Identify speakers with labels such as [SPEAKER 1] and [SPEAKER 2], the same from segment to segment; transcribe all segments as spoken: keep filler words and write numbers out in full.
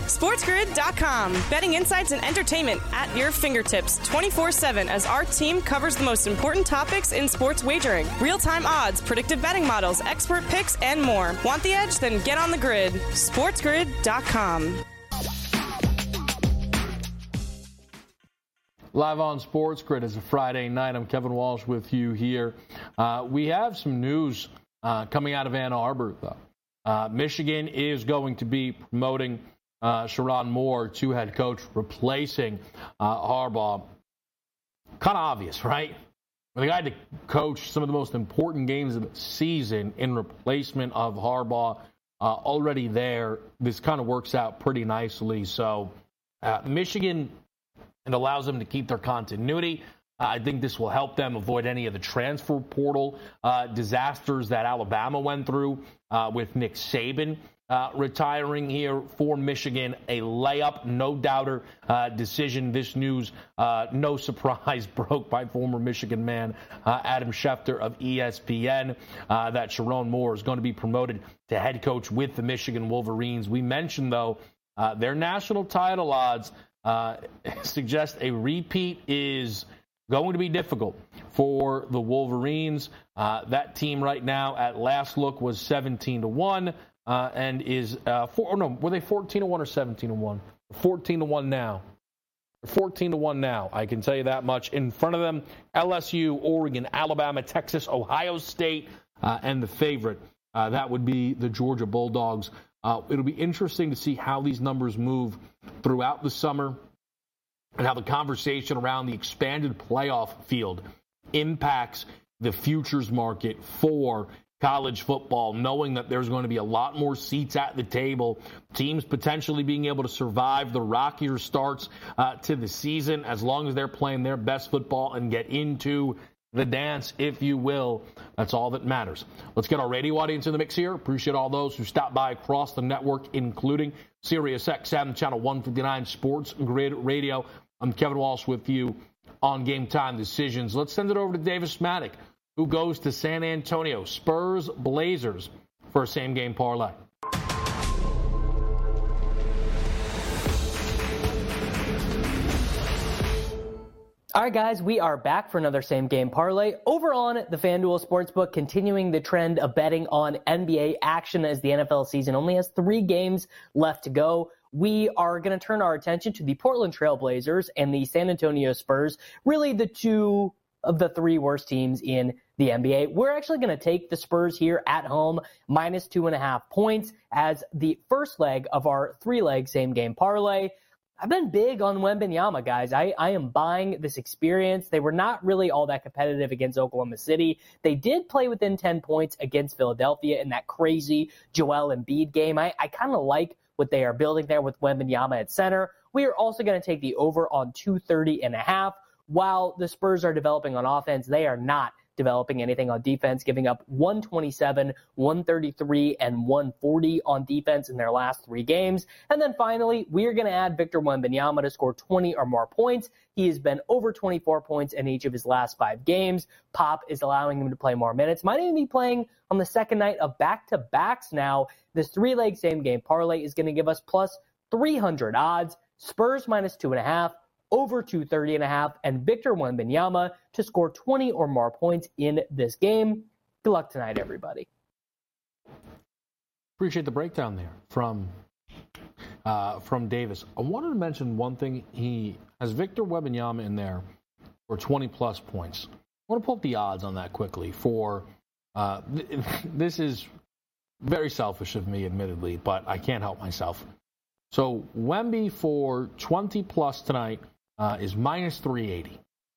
[SPEAKER 1] SportsGrid dot com. Betting insights and entertainment at your fingertips twenty-four seven as our team covers the most important topics in sports wagering. Real-time odds, predictive betting models, expert picks, and more. Want the edge? Then get on the grid. SportsGrid dot com.
[SPEAKER 2] Live on Sports Grid is a Friday night. I'm Kevin Walsh with you here. Uh, we have some news uh, coming out of Ann Arbor, though. Uh, Michigan is going to be promoting uh, Sherrone Moore to head coach, replacing uh, Harbaugh. Kind of obvious, right? The guy to coach some of the most important games of the season in replacement of Harbaugh uh, already there. This kind of works out pretty nicely. So uh, Michigan... It allows them to keep their continuity. Uh, I think this will help them avoid any of the transfer portal uh, disasters that Alabama went through uh, with Nick Saban uh, retiring here for Michigan. A layup, no doubter uh, decision. This news, uh, no surprise, broke by former Michigan man uh, Adam Schefter of E S P N uh, that Sherrone Moore is going to be promoted to head coach with the Michigan Wolverines. We mentioned, though, uh, their national title odds Uh, suggest a repeat is going to be difficult for the Wolverines. Uh, that team right now, at last look, was seventeen to one uh, and is uh, four, oh no, were they fourteen to one or seventeen to one? fourteen to one now. fourteen to one now. I can tell you that much. In front of them, L S U, Oregon, Alabama, Texas, Ohio State, uh, and the favorite. Uh, that would be the Georgia Bulldogs. Uh, it'll be interesting to see how these numbers move throughout the summer and how the conversation around the expanded playoff field impacts the futures market for college football, knowing that there's going to be a lot more seats at the table, teams potentially being able to survive the rockier starts uh, to the season as long as they're playing their best football and get into the dance, if you will. That's all that matters. Let's get our radio audience in the mix here. Appreciate all those who stopped by across the network, including Sirius X M, Channel one fifty-nine, Sports Grid Radio. I'm Kevin Walsh with you on Game Time Decisions. Let's send it over to Davis Maddock, who goes to San Antonio. Spurs Blazers for a same-game parlay.
[SPEAKER 3] All right, guys, we are back for another same-game parlay over on the FanDuel Sportsbook, continuing the trend of betting on N B A action as the N F L season only has three games left to go. We are going to turn our attention to the Portland Trail Blazers and the San Antonio Spurs, really the two of the three worst teams in the N B A. We're actually going to take the Spurs here at home, minus two and a half points, as the first leg of our three-leg same-game parlay. I've been big on Wembanyama, guys. I, I am buying this experience. They were not really all that competitive against Oklahoma City. They did play within ten points against Philadelphia in that crazy Joel Embiid game. I, I kind of like what they are building there with Wembanyama at center. We are also going to take the over on two thirty and a half. While the Spurs are developing on offense, they are not developing anything on defense, giving up one twenty-seven, one thirty-three, and one forty on defense in their last three games. And then finally, we're going to add Victor Wembanyama to score twenty or more points. He has been over twenty-four points in each of his last five games. Pop is allowing him to play more minutes. Might even be playing on the second night of back-to-backs now. This three-leg same-game parlay is going to give us plus three hundred odds. Spurs minus two and a half. Over two thirty and a half, and Victor Wembanyama to score twenty or more points in this game. Good luck tonight, everybody.
[SPEAKER 2] Appreciate the breakdown there from uh, from Davis. I wanted to mention one thing. He has Victor Wembanyama in there for twenty plus points. I want to pull up the odds on that quickly. For uh, th- this is very selfish of me, admittedly, but I can't help myself. So Wemby for twenty plus tonight. Uh, is minus three eighty.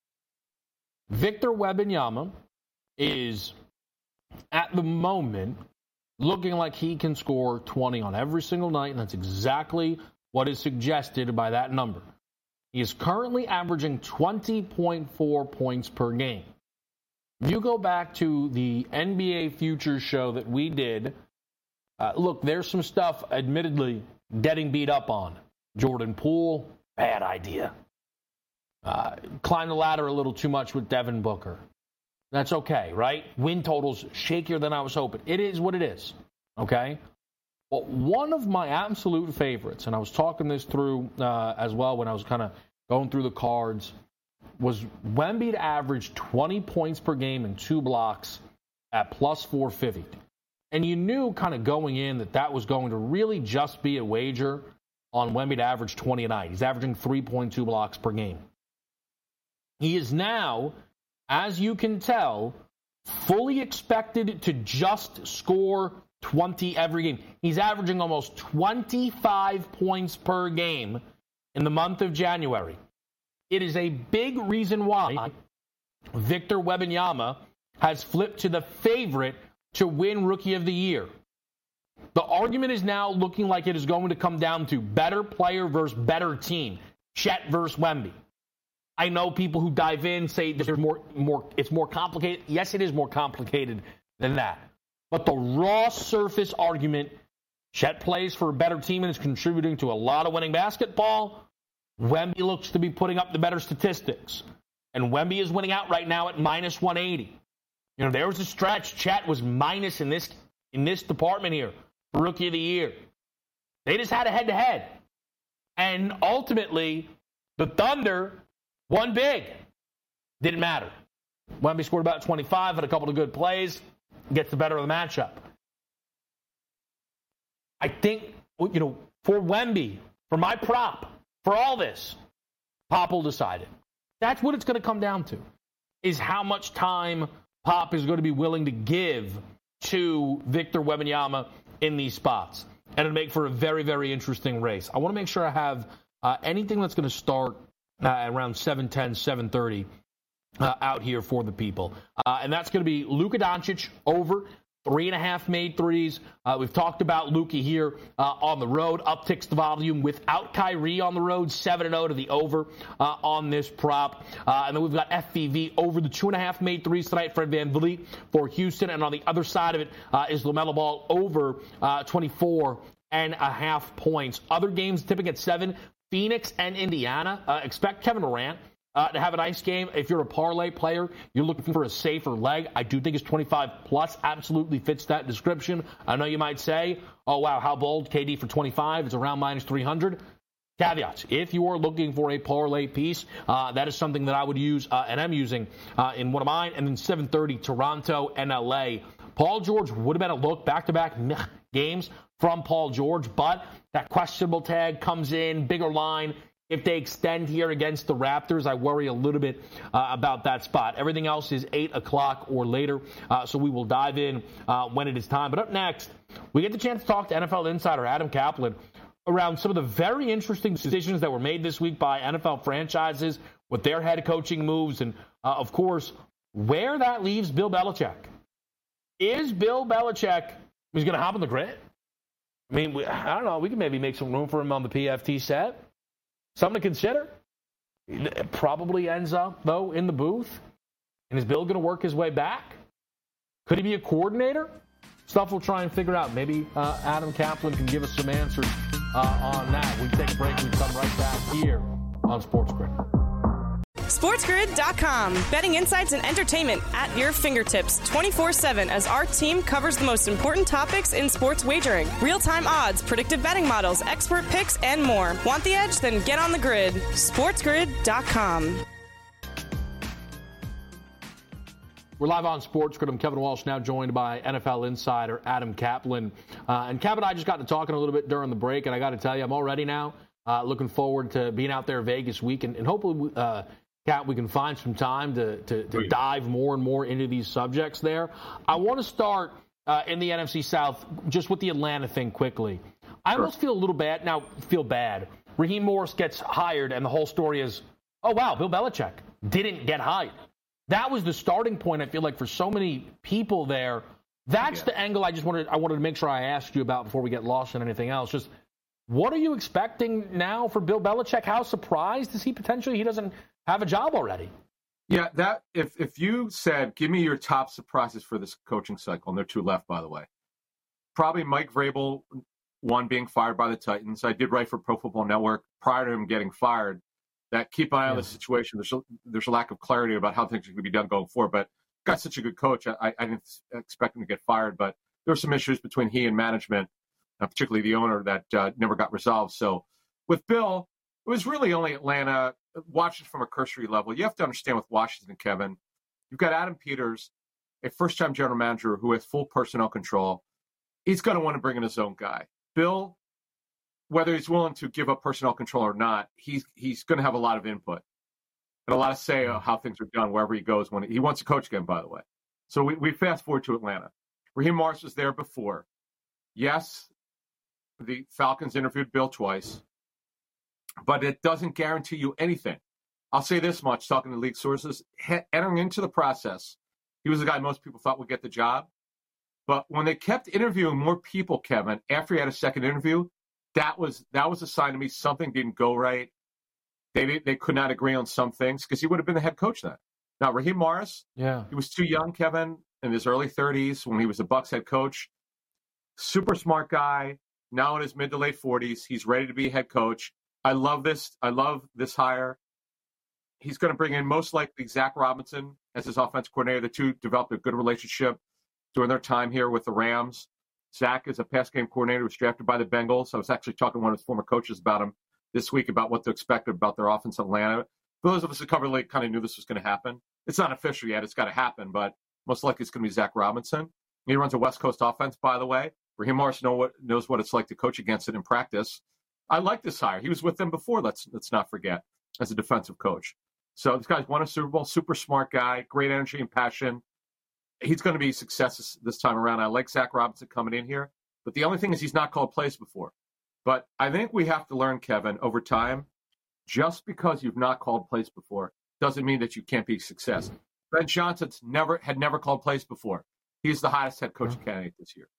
[SPEAKER 2] Victor Wembanyama is, at the moment, looking like he can score twenty on every single night, and that's exactly what is suggested by that number. He is currently averaging twenty point four points per game. If you go back to the N B A Futures show that we did, uh, look, there's some stuff, admittedly, getting beat up on. Jordan Poole, bad idea. Uh, climb the ladder a little too much with Devin Booker. That's okay, right? Win totals shakier than I was hoping. It is what it is, okay? But one of my absolute favorites, and I was talking this through uh, as well when I was kind of going through the cards, was Wemby to average twenty points per game and two blocks at plus four fifty. And you knew kind of going in that that was going to really just be a wager on Wemby to average twenty a night. He's averaging three point two blocks per game. He is now, as you can tell, fully expected to just score twenty every game. He's averaging almost twenty-five points per game in the month of January. It is a big reason why Victor Wembanyama has flipped to the favorite to win Rookie of the Year. The argument is now looking like it is going to come down to better player versus better team. Chet versus Wemby. I know people who dive in say there's more, more, it's more complicated. Yes, it is more complicated than that. But the raw surface argument, Chet plays for a better team and is contributing to a lot of winning basketball. Wemby looks to be putting up the better statistics. And Wemby is winning out right now at minus one eighty. You know, there was a stretch. Chet was minus in this in this department here for Rookie of the Year. They just had a head-to-head. And ultimately, the Thunder won big. Didn't matter. Wemby scored about twenty-five, had a couple of good plays, gets the better of the matchup. I think, you know, for Wemby, for my prop, for all this, Pop will decide it. That's what it's going to come down to, is how much time Pop is going to be willing to give to Victor Wembanyama in these spots. And it'll make for a very, very interesting race. I want to make sure I have uh, anything that's going to start uh, around seven ten, seven thirty uh, out here for the people. Uh, and that's going to be Luka Doncic over three and a half made threes. Uh, we've talked about Luka here uh, on the road. Upticks the volume without Kyrie on the road. seven and oh to the over uh, on this prop. Uh, and then we've got F V V over the two and a half made threes tonight. Fred VanVleet for Houston. And on the other side of it uh, is LaMelo Ball over uh, twenty-four and a half points. Other games tipping at seven. Phoenix and Indiana. Uh, expect Kevin Durant Uh, to have a nice game. If you're a parlay player, you're looking for a safer leg. I do think his twenty-five plus absolutely fits that description. I know you might say, oh, wow, how bold, K D for twenty-five. It's around minus three hundred. Caveats. If you are looking for a parlay piece, uh, that is something that I would use, uh, and I'm using uh, in one of mine. And then seven thirty, Toronto and L A. Paul George would have been a look, back-to-back games from Paul George, but that questionable tag comes in, bigger line. If they extend here against the Raptors, I worry a little bit uh, about that spot. Everything else is eight o'clock or later, uh, so we will dive in uh, when it is time. But up next, we get the chance to talk to N F L insider Adam Kaplan around some of the very interesting decisions that were made this week by N F L franchises with their head coaching moves and, uh, of course, where that leaves Bill Belichick. Is Bill Belichick, he's going to hop on the grid? I mean, we, I don't know. We can maybe make some room for him on the P F T set. Something to consider. It probably ends up, though, in the booth. And is Bill going to work his way back? Could he be a coordinator? Stuff we'll try and figure out. Maybe uh, Adam Kaplan can give us some answers uh, on that. We take a break. We come right back here on Sports Grid.
[SPEAKER 1] SportsGrid dot com. Betting insights and entertainment at your fingertips twenty-four seven as our team covers the most important topics in sports wagering. Real-time odds, predictive betting models, expert picks, and more. Want the edge? Then get on the grid. SportsGrid dot com.
[SPEAKER 2] We're live on Sports Grid. I'm Kevin Walsh, now joined by N F L insider Adam Kaplan. Uh, and Kevin and I just got to talking a little bit during the break, and I got to tell you, I'm already now uh, looking forward to being out there Vegas week, and, and hopefully uh, Kat, we can find some time to, to, to dive more and more into these subjects there. I want to start uh, in the N F C South just with the Atlanta thing quickly. I almost feel a little bad. Now, feel bad. Raheem Morris gets hired, and the whole story is, oh, wow, Bill Belichick didn't get hired. That was the starting point, I feel like, for so many people there. That's yeah. the angle I just wanted I wanted to make sure I asked you about before we get lost in anything else. Just what are you expecting now for Bill Belichick? How surprised is he potentially he doesn't have a job already?
[SPEAKER 4] Yeah, that if if you said, give me your top surprises for this coaching cycle, and there are two left, by the way, probably Mike Vrabel, one, being fired by the Titans. I did write for Pro Football Network prior to him getting fired that keep an eye on the situation. There's a, there's a lack of clarity about how things are going to be done going forward, but guy's such a good coach. I, I didn't expect him to get fired, but there were some issues between he and management uh, particularly the owner, that uh, never got resolved. So with Bill, it was really only Atlanta. Watching from a cursory level, you have to understand with Washington, Kevin, you've got Adam Peters, a first-time general manager who has full personnel control. He's going to want to bring in his own guy. Bill, whether he's willing to give up personnel control or not, he's he's going to have a lot of input and a lot of say on how things are done wherever he goes. When he, he wants to coach again, by the way. So we, we fast forward to Atlanta. Raheem Morris was there before. Yes, the Falcons interviewed Bill twice, but it doesn't guarantee you anything. I'll say this much, talking to league sources, he, entering into the process, he was the guy most people thought would get the job. But when they kept interviewing more people, Kevin, after he had a second interview, that was that was a sign to me something didn't go right. They they could not agree on some things because he would have been the head coach then. Now, Raheem Morris,
[SPEAKER 2] yeah,
[SPEAKER 4] he was too young, Kevin, in his early thirties when he was the Bucs head coach. Super smart guy. Now in his mid to late forties, he's ready to be a head coach. I love this. I love this hire. He's going to bring in most likely Zach Robinson as his offense coordinator. The two developed a good relationship during their time here with the Rams. Zach is a pass game coordinator, was drafted by the Bengals. I was actually talking to one of his former coaches about him this week about what to expect about their offense in Atlanta. For those of us who cover the league kind of knew this was going to happen. It's not official yet. It's got to happen, but most likely it's going to be Zach Robinson. He runs a West Coast offense, by the way. Raheem Morris know what, knows what it's like to coach against it in practice. I like this hire. He was with them before, let's let's not forget, as a defensive coach. So this guy's won a Super Bowl, super smart guy, great energy and passion. He's going to be a success this, this time around. I like Zach Robinson coming in here. But the only thing is he's not called plays before. But I think we have to learn, Kevin, over time, just because you've not called plays before doesn't mean that you can't be a success. Ben Johnson's never had never called plays before. He's the hottest head coach candidate this year.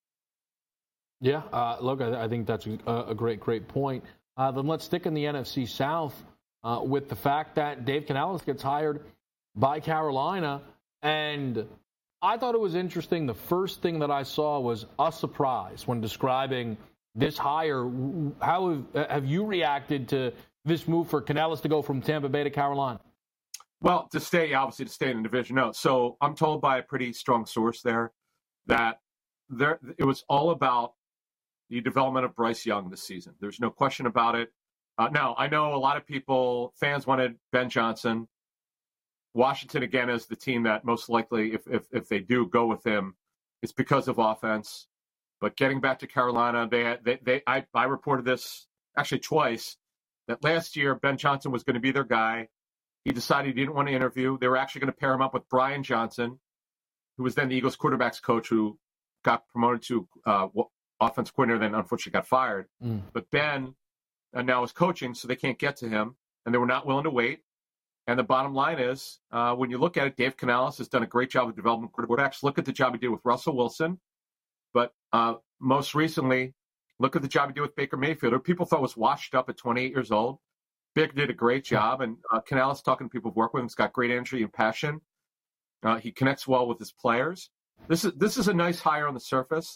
[SPEAKER 2] Yeah, uh, look, I, I think that's a, a great, great point. Uh, then let's stick in the N F C South uh, with the fact that Dave Canales gets hired by Carolina. And I thought it was interesting. The first thing that I saw was a surprise when describing this hire. How have, have you reacted to this move for Canales to go from Tampa Bay to Carolina?
[SPEAKER 4] Well, to stay, obviously, to stay in the division. No, so I'm told by a pretty strong source there that there it was all about the development of Bryce Young this season. There's no question about it. Uh, now, I know a lot of people, fans wanted Ben Johnson. Washington, again, is the team that most likely, if, if if they do go with him, it's because of offense. But getting back to Carolina, they they, they I, I reported this actually twice, that last year Ben Johnson was going to be their guy. He decided he didn't want to interview. They were actually going to pair him up with Brian Johnson, who was then the Eagles quarterbacks coach, who got promoted to uh, offense coordinator, then unfortunately got fired. Mm. But Ben uh, now is coaching, so they can't get to him, and they were not willing to wait. And the bottom line is, uh, when you look at it, Dave Canales has done a great job of developing quarterbacks. Look at the job he did with Russell Wilson. But uh, most recently, look at the job he did with Baker Mayfield, who people thought was washed up at twenty-eight years old. Baker did a great job. And uh, Canales, talking to people who've worked with him, has got great energy and passion. Uh, he connects well with his players. This is this is a nice hire on the surface.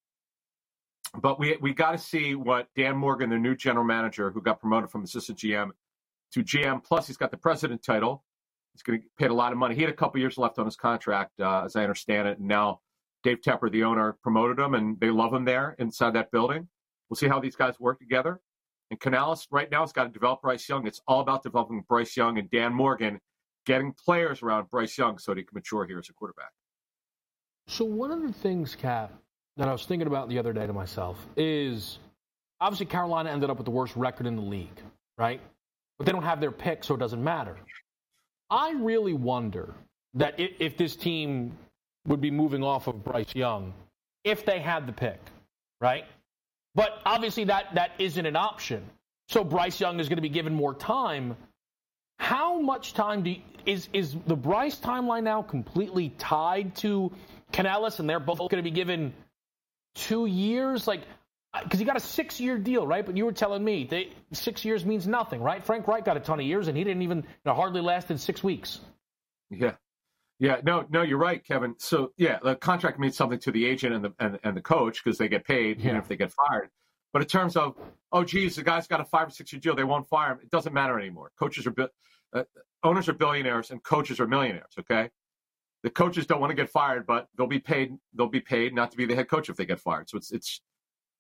[SPEAKER 4] But we we got to see what Dan Morgan, the new general manager, who got promoted from assistant G M to G M, plus he's got the president title. He's going to get paid a lot of money. He had a couple years left on his contract, uh, as I understand it. And now Dave Tepper, the owner, promoted him, and they love him there inside that building. We'll see how these guys work together. And Canales right now has got to develop Bryce Young. It's all about developing Bryce Young and Dan Morgan, getting players around Bryce Young so that he can mature here as a quarterback.
[SPEAKER 2] So one of the things, Cap, that I was thinking about the other day to myself is obviously Carolina ended up with the worst record in the league, right? But they don't have their pick, so it doesn't matter. I really wonder that if, if this team would be moving off of Bryce Young if they had the pick, right? But obviously that, that isn't an option. So Bryce Young is going to be given more time. How much time do you, is is the Bryce timeline now completely tied to Canales, and they're both going to be given two years? Like, because he got a six-year deal, right? But you were telling me they, six years means nothing, right? Frank Reich got a ton of years, and he didn't even, you know, hardly lasted six weeks.
[SPEAKER 4] Yeah. Yeah, no, no, you're right, Kevin. So, yeah, the contract means something to the agent and the and, and the coach because they get paid even
[SPEAKER 2] yeah.
[SPEAKER 4] if they get fired. But in terms of, oh, geez, the guy's got a five or six-year deal, they won't fire him. It doesn't matter anymore. Coaches are uh, owners are billionaires and coaches are millionaires. Okay, the coaches don't want to get fired, but they'll be paid. They'll be paid not to be the head coach if they get fired. So it's it's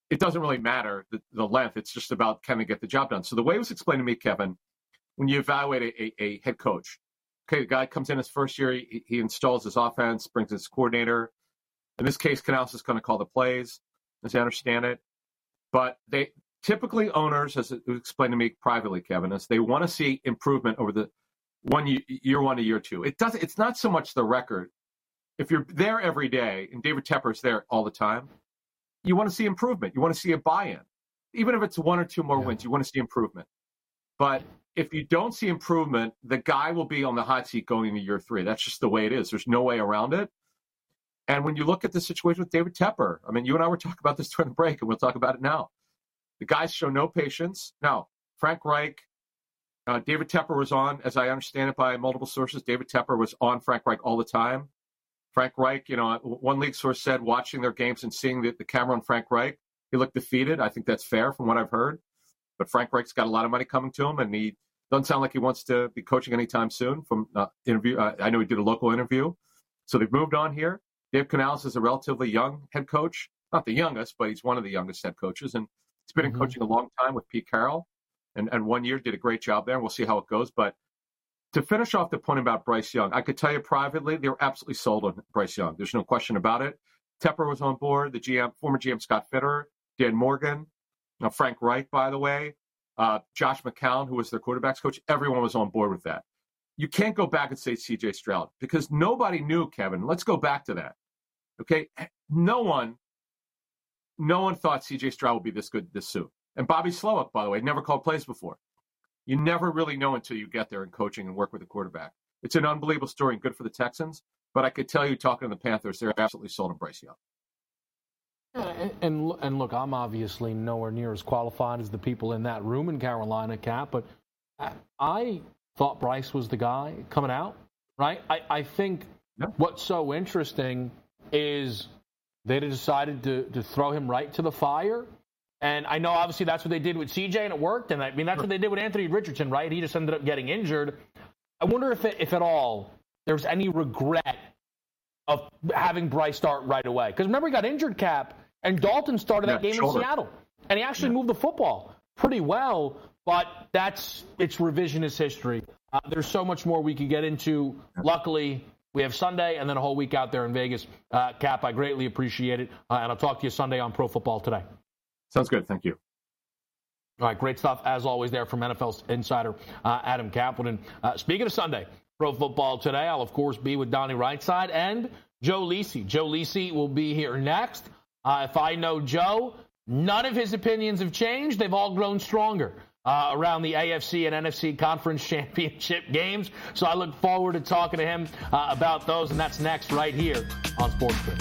[SPEAKER 4] it doesn't really matter the, the length. It's just about can they get the job done. So the way it was explained to me, Kevin, when you evaluate a, a, a head coach, okay, the guy comes in his first year, he, he installs his offense, brings his coordinator. In this case, Canales is going to call the plays, as I understand it. But they typically owners, as it was explained to me privately, Kevin, is they want to see improvement over the one year, year one to year two. It doesn't. It's not so much the record. If you're there every day, and David Tepper is there all the time, you want to see improvement. You want to see a buy-in. Even if it's one or two more yeah. wins, you want to see improvement. But if you don't see improvement, the guy will be on the hot seat going into year three. That's just the way it is. There's no way around it. And when you look at the situation with David Tepper, I mean, you and I were talking about this during the break, and we'll talk about it now. The guys show no patience. Now, Frank Reich, uh, David Tepper was on, as I understand it by multiple sources, David Tepper was on Frank Reich all the time. Frank Reich, you know, one league source said watching their games and seeing the, the camera on Frank Reich, he looked defeated. I think that's fair from what I've heard. But Frank Reich's got a lot of money coming to him, and he doesn't sound like he wants to be coaching anytime soon. From uh, interview, uh, I know he did a local interview. So they've moved on here. Dave Canales is a relatively young head coach. Not the youngest, but he's one of the youngest head coaches. And he's been mm-hmm. in coaching a long time with Pete Carroll. And, and one year did a great job there. And we'll see how it goes. But to finish off the point about Bryce Young, I could tell you privately, they were absolutely sold on Bryce Young. There's no question about it. Tepper was on board, the G M, former G M Scott Fitterer, Dan Morgan, you know, Frank Reich, by the way, uh, Josh McCown, who was their quarterbacks coach. Everyone was on board with that. You can't go back and say C J Stroud because nobody knew, Kevin. Let's go back to that. Okay, no one, no one thought C J Stroud would be this good this soon. And Bobby Slowick, by the way, never called plays before. You never really know until you get there in coaching and work with the quarterback. It's an unbelievable story and good for the Texans. But I could tell you, talking to the Panthers, they're absolutely sold on Bryce Young.
[SPEAKER 2] Yeah, and, and and look, I'm obviously nowhere near as qualified as the people in that room in Carolina, Cap. But I, I thought Bryce was the guy coming out, right? I, I think yeah. what's so interesting is they decided to, to throw him right to the fire. And I know, obviously, that's what they did with C J, and it worked. And I mean, that's what they did with Anthony Richardson, right? He just ended up getting injured. I wonder if, it, if at all, there's any regret of having Bryce start right away. Because remember, he got injured, Cap, and Dalton started that yeah, game shoulder. in Seattle. And he actually yeah. moved the football pretty well, but that's it's revisionist history. Uh, there's so much more we could get into. Yeah. Luckily, we have Sunday and then a whole week out there in Vegas. Uh, Cap, I greatly appreciate it. Uh, and I'll talk to you Sunday on Pro Football Today.
[SPEAKER 4] Sounds good. Thank you.
[SPEAKER 2] All right, great stuff, as always, there from N F L insider uh, Adam Kaplan. Uh, speaking of Sunday, Pro Football Today, I'll, of course, be with Donnie Rightside and Joe Lisi. Joe Lisi will be here next. Uh, if I know Joe, none of his opinions have changed. They've all grown stronger uh, around the A F C and N F C Conference Championship games. So I look forward to talking to him uh, about those, and that's next right here on Sports Grid.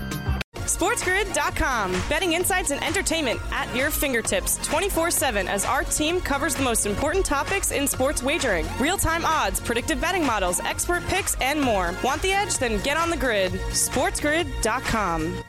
[SPEAKER 1] SportsGrid dot com. Betting insights and entertainment at your fingertips twenty-four seven as our team covers the most important topics in sports wagering. Real-time odds, predictive betting models, expert picks, and more. Want the edge? Then get on the grid. SportsGrid dot com.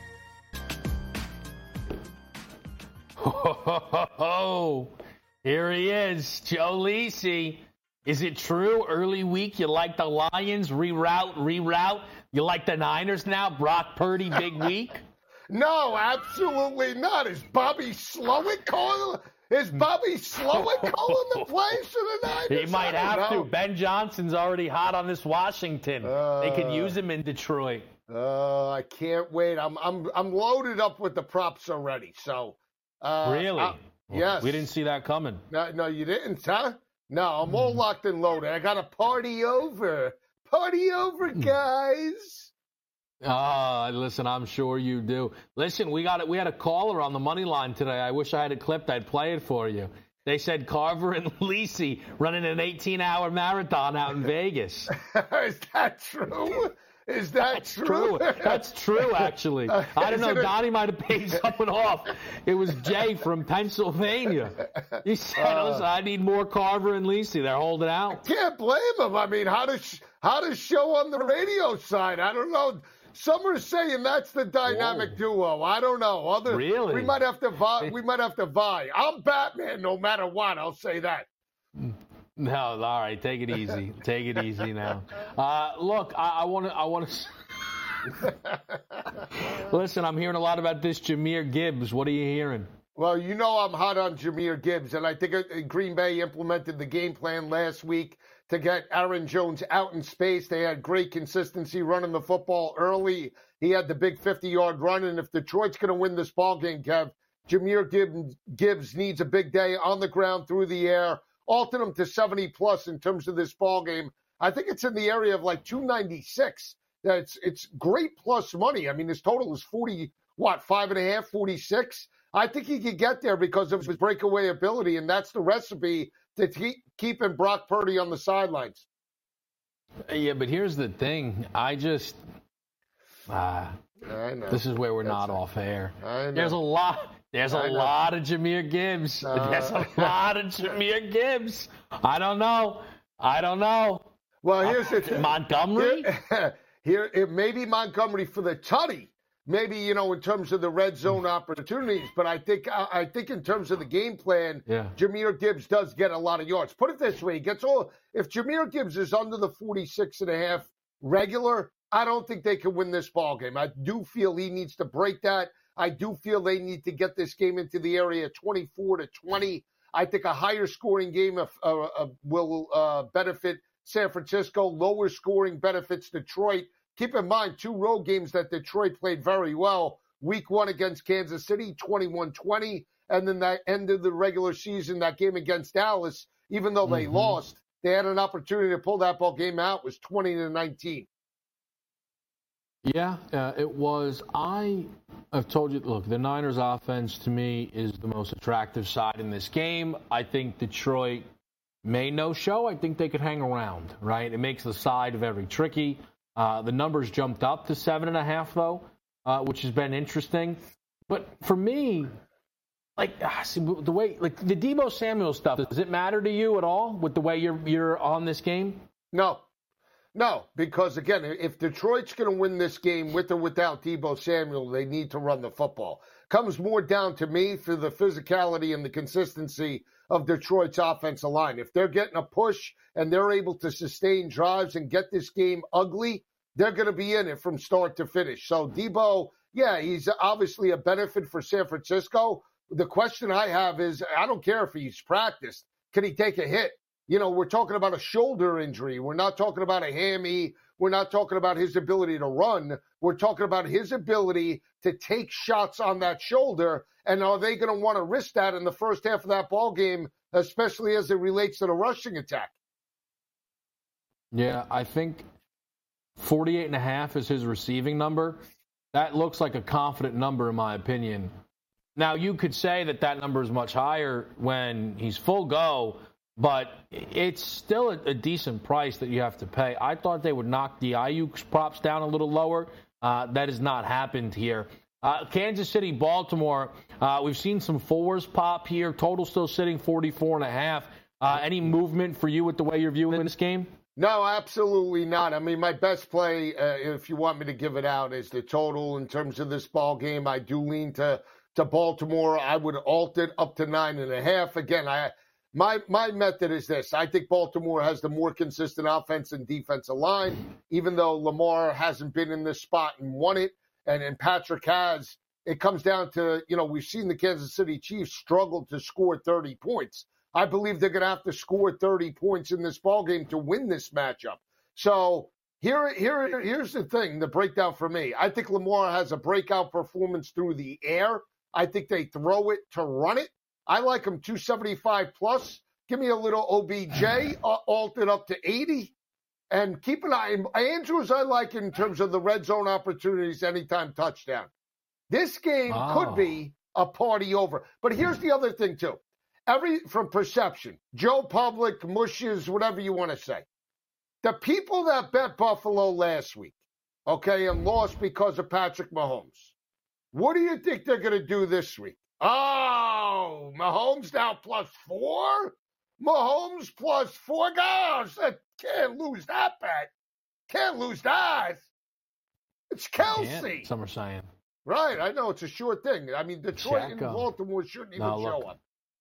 [SPEAKER 2] Oh, here he is, Joe Lisi. Is it true? Early week, you like the Lions, reroute, reroute. You like the Niners now? Brock Purdy, big week?
[SPEAKER 5] No, absolutely not. Is Bobby Slowick calling? Is Bobby Slowick calling the plays for the Niners?
[SPEAKER 2] He might have know. to. Ben Johnson's already hot on this Washington. Uh, they could use him in Detroit.
[SPEAKER 5] Uh, I can't wait. I'm I'm I'm loaded up with the props already. So. Uh,
[SPEAKER 2] really?
[SPEAKER 5] I,
[SPEAKER 2] well,
[SPEAKER 5] yes.
[SPEAKER 2] We didn't see that coming.
[SPEAKER 5] No, no, you didn't, huh? No, I'm all locked and loaded. I got a party over. Party over, guys.
[SPEAKER 2] Ah, uh, listen, I'm sure you do. Listen, we got it. We had a caller on the money line today. I wish I had it clipped. I'd play it for you. They said Carver and Lisi running an eighteen-hour marathon out in Vegas.
[SPEAKER 5] Is that true? Is that
[SPEAKER 2] That's
[SPEAKER 5] true?
[SPEAKER 2] true? That's true, actually. Uh, I don't know. Donnie a... might have paid someone off. It was Jay from Pennsylvania. He said, uh, listen, I need more Carver and Lisi. They're holding out.
[SPEAKER 5] I can't blame him. I mean, how does how does show on the radio side? I don't know. Some are saying that's the dynamic Whoa. duo. I don't know. Other,
[SPEAKER 2] really?
[SPEAKER 5] We might have to vie. We might have to vie. I'm Batman no matter what. I'll say that.
[SPEAKER 2] No, all right. Take it easy. Take it easy now. Uh, look, I want to. I want to. Listen, I'm hearing a lot about this Jahmyr Gibbs. What are you hearing?
[SPEAKER 5] Well, you know I'm hot on Jahmyr Gibbs, and I think Green Bay implemented the game plan last week to get Aaron Jones out in space. They had great consistency running the football early. He had the big fifty-yard run, and if Detroit's going to win this ball game, Kev, Jahmyr Gibbs, Gibbs needs a big day on the ground, through the air. Alter him to seventy plus in terms of this ball game. I think it's in the area of like two ninety-six. That's it's great plus money. I mean, his total is forty, what, five and a half, forty-six. I think he could get there because of his breakaway ability, and that's the recipe to keep keeping Brock Purdy on the sidelines.
[SPEAKER 2] Yeah, but here's the thing. I just, uh,
[SPEAKER 5] I know.
[SPEAKER 2] This is where we're
[SPEAKER 5] That's
[SPEAKER 2] not
[SPEAKER 5] it.
[SPEAKER 2] off air.
[SPEAKER 5] I know.
[SPEAKER 2] There's a lot. There's a
[SPEAKER 5] I know.
[SPEAKER 2] lot of Jahmyr Gibbs.
[SPEAKER 5] Uh,
[SPEAKER 2] There's a lot of Jahmyr Gibbs. I don't know. I don't know.
[SPEAKER 5] Well, here's the thing.
[SPEAKER 2] Montgomery?
[SPEAKER 5] Here, here it may be Montgomery for the tutty. Maybe, you know, in terms of the red zone opportunities, but I think I, I think in terms of the game plan,
[SPEAKER 2] Yeah.
[SPEAKER 5] Jahmyr Gibbs does get a lot of yards. Put it this way, he gets all if Jahmyr Gibbs is under the forty-six and a half regular, I don't think they can win this ball game. I do feel he needs to break that. I do feel they need to get this game into the area twenty-four to twenty. I think a higher scoring game of, uh, uh, will uh, benefit San Francisco. Lower scoring benefits Detroit. Keep in mind, two road games that Detroit played very well. Week one against Kansas City, twenty-one twenty. And then that end of the regular season, that game against Dallas, even though they
[SPEAKER 2] Mm-hmm.
[SPEAKER 5] lost, they had an opportunity to pull that ball game out. It was twenty to nineteen.
[SPEAKER 2] Yeah, uh, it was. I have told you, look, the Niners offense to me is the most attractive side in this game. I think Detroit may no show. I think they could hang around, right? It makes the side very tricky. Uh, the numbers jumped up to seven and a half, though, uh, which has been interesting. But for me, like ah, see, the way, like the Deebo Samuel stuff, does it matter to you at all with the way you're you're on this game?
[SPEAKER 5] No. No, because, again, if Detroit's going to win this game with or without Deebo Samuel, they need to run the football. Comes more down to me for the physicality and the consistency of Detroit's offensive line. If they're getting a push and they're able to sustain drives and get this game ugly, they're going to be in it from start to finish. So Deebo, yeah, he's obviously a benefit for San Francisco. The question I have is, I don't care if he's practiced. Can he take a hit? You know, we're talking about a shoulder injury. We're not talking about a hammy. We're not talking about his ability to run. We're talking about his ability to take shots on that shoulder. And are they going to want to risk that in the first half of that ball game, especially as it relates to the rushing attack?
[SPEAKER 2] Yeah, I think forty-eight and a half is his receiving number. That looks like a confident number in my opinion. Now, you could say that that number is much higher when he's full go, but it's still a, a decent price that you have to pay. I thought they would knock the I U props down a little lower. Uh, that has not happened here. Uh, Kansas City, Baltimore, uh, we've seen some fours pop here. Total still sitting forty-four and a half. Uh, any movement for you with the way you're viewing this game?
[SPEAKER 5] No, absolutely not. I mean, my best play, uh, if you want me to give it out, is the total in terms of this ball game. I do lean to, to Baltimore. I would alt it up to nine and a half. Again, I my my method is this. I think Baltimore has the more consistent offense and defensive line, even though Lamar hasn't been in this spot and won it, and, and Patrick has. It comes down to, you know, we've seen the Kansas City Chiefs struggle to score thirty points. I believe they're going to have to score thirty points in this ballgame to win this matchup. So here, here, here's the thing, the breakdown for me. I think Lamar has a breakout performance through the air. I think they throw it to run it. I like him two seventy-five plus. Give me a little O B J, uh, altered up to eighty. And keep an eye. Andrews, I like in terms of the red zone opportunities, anytime touchdown. This game
[SPEAKER 2] Oh.
[SPEAKER 5] could be a party over. But here's the other thing, too. Every from perception, Joe Public, mushes, whatever you want to say. The people that bet Buffalo last week, okay, and lost because of Patrick Mahomes, what do you think they're going to do this week? Oh, Mahomes now plus four? Mahomes plus four? Gosh, that can't lose that bet. Can't lose that. It's Kelsey.
[SPEAKER 2] Some are saying.
[SPEAKER 5] Right, I know it's a sure thing. I mean, Detroit
[SPEAKER 2] Check
[SPEAKER 5] and
[SPEAKER 2] 'em.
[SPEAKER 5] Baltimore shouldn't even
[SPEAKER 2] No,
[SPEAKER 5] show
[SPEAKER 2] look.
[SPEAKER 5] up.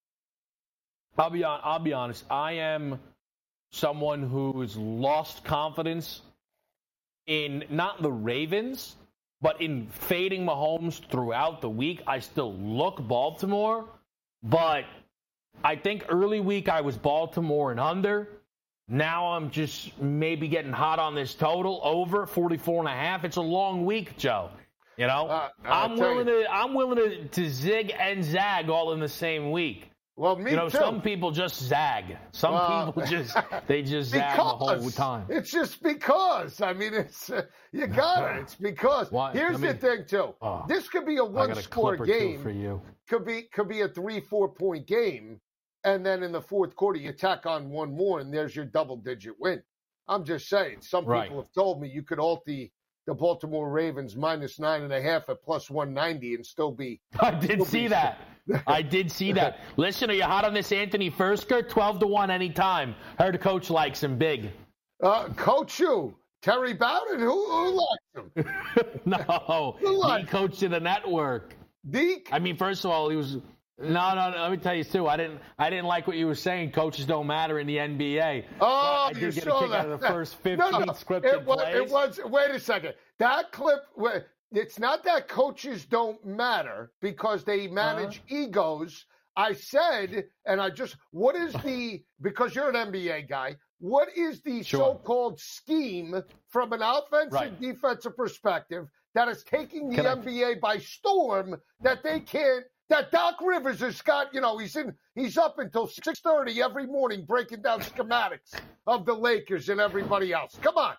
[SPEAKER 2] I'll be on, I'll be honest. I am someone who's lost confidence in not the Ravens, but in fading Mahomes throughout the week. I still look Baltimore, but I think early week I was Baltimore and under. Now I'm just maybe getting hot on this total over forty-four and a half. It's a long week, Joe. You know,
[SPEAKER 5] uh,
[SPEAKER 2] I'm willing you. to I'm willing to, to zig and zag all in the same week.
[SPEAKER 5] Well, me
[SPEAKER 2] you know,
[SPEAKER 5] too.
[SPEAKER 2] some people just zag. Some
[SPEAKER 5] well,
[SPEAKER 2] people just they just zag the whole time.
[SPEAKER 5] It's just because. I mean, it's uh, you got it. It's because.
[SPEAKER 2] Why?
[SPEAKER 5] Here's
[SPEAKER 2] I mean,
[SPEAKER 5] the thing, too.
[SPEAKER 2] Oh,
[SPEAKER 5] this could be a one-score game.
[SPEAKER 2] For you.
[SPEAKER 5] Could be could be a three, four-point game, and then in the fourth quarter you tack on one more, and there's your double-digit win. I'm just saying. Some people
[SPEAKER 2] right.
[SPEAKER 5] have told me you could alt the the Baltimore Ravens minus nine and a half at plus one ninety and still be.
[SPEAKER 2] I did see that. I did see that. Listen, are you hot on this Anthony Fursker? twelve to one anytime. Heard the coach likes him big.
[SPEAKER 5] Uh, coach who? Terry Bowden? Who, who likes him?
[SPEAKER 2] No.
[SPEAKER 5] Who likes
[SPEAKER 2] he coached in the network.
[SPEAKER 5] Deke?
[SPEAKER 2] I mean, first of all, he was. No, no, no. Let me tell you, too. I didn't I didn't like what you were saying. Coaches don't matter in the N B A.
[SPEAKER 5] Oh,
[SPEAKER 2] I did
[SPEAKER 5] you
[SPEAKER 2] get
[SPEAKER 5] saw
[SPEAKER 2] a kick
[SPEAKER 5] that.
[SPEAKER 2] out of the first fifteen
[SPEAKER 5] no,
[SPEAKER 2] scripted
[SPEAKER 5] it was,
[SPEAKER 2] plays.
[SPEAKER 5] It was, wait a second. That clip, it's not that coaches don't matter because they manage uh-huh. egos. I said, and I just, what is the, because you're an N B A guy, what is the
[SPEAKER 2] sure.
[SPEAKER 5] so-called scheme from an offensive, right. defensive perspective that is taking the Can N B A I... by storm that they can't, that Doc Rivers has got, you know, he's in, he's up until six thirty every morning breaking down schematics of the Lakers and everybody else. Come on.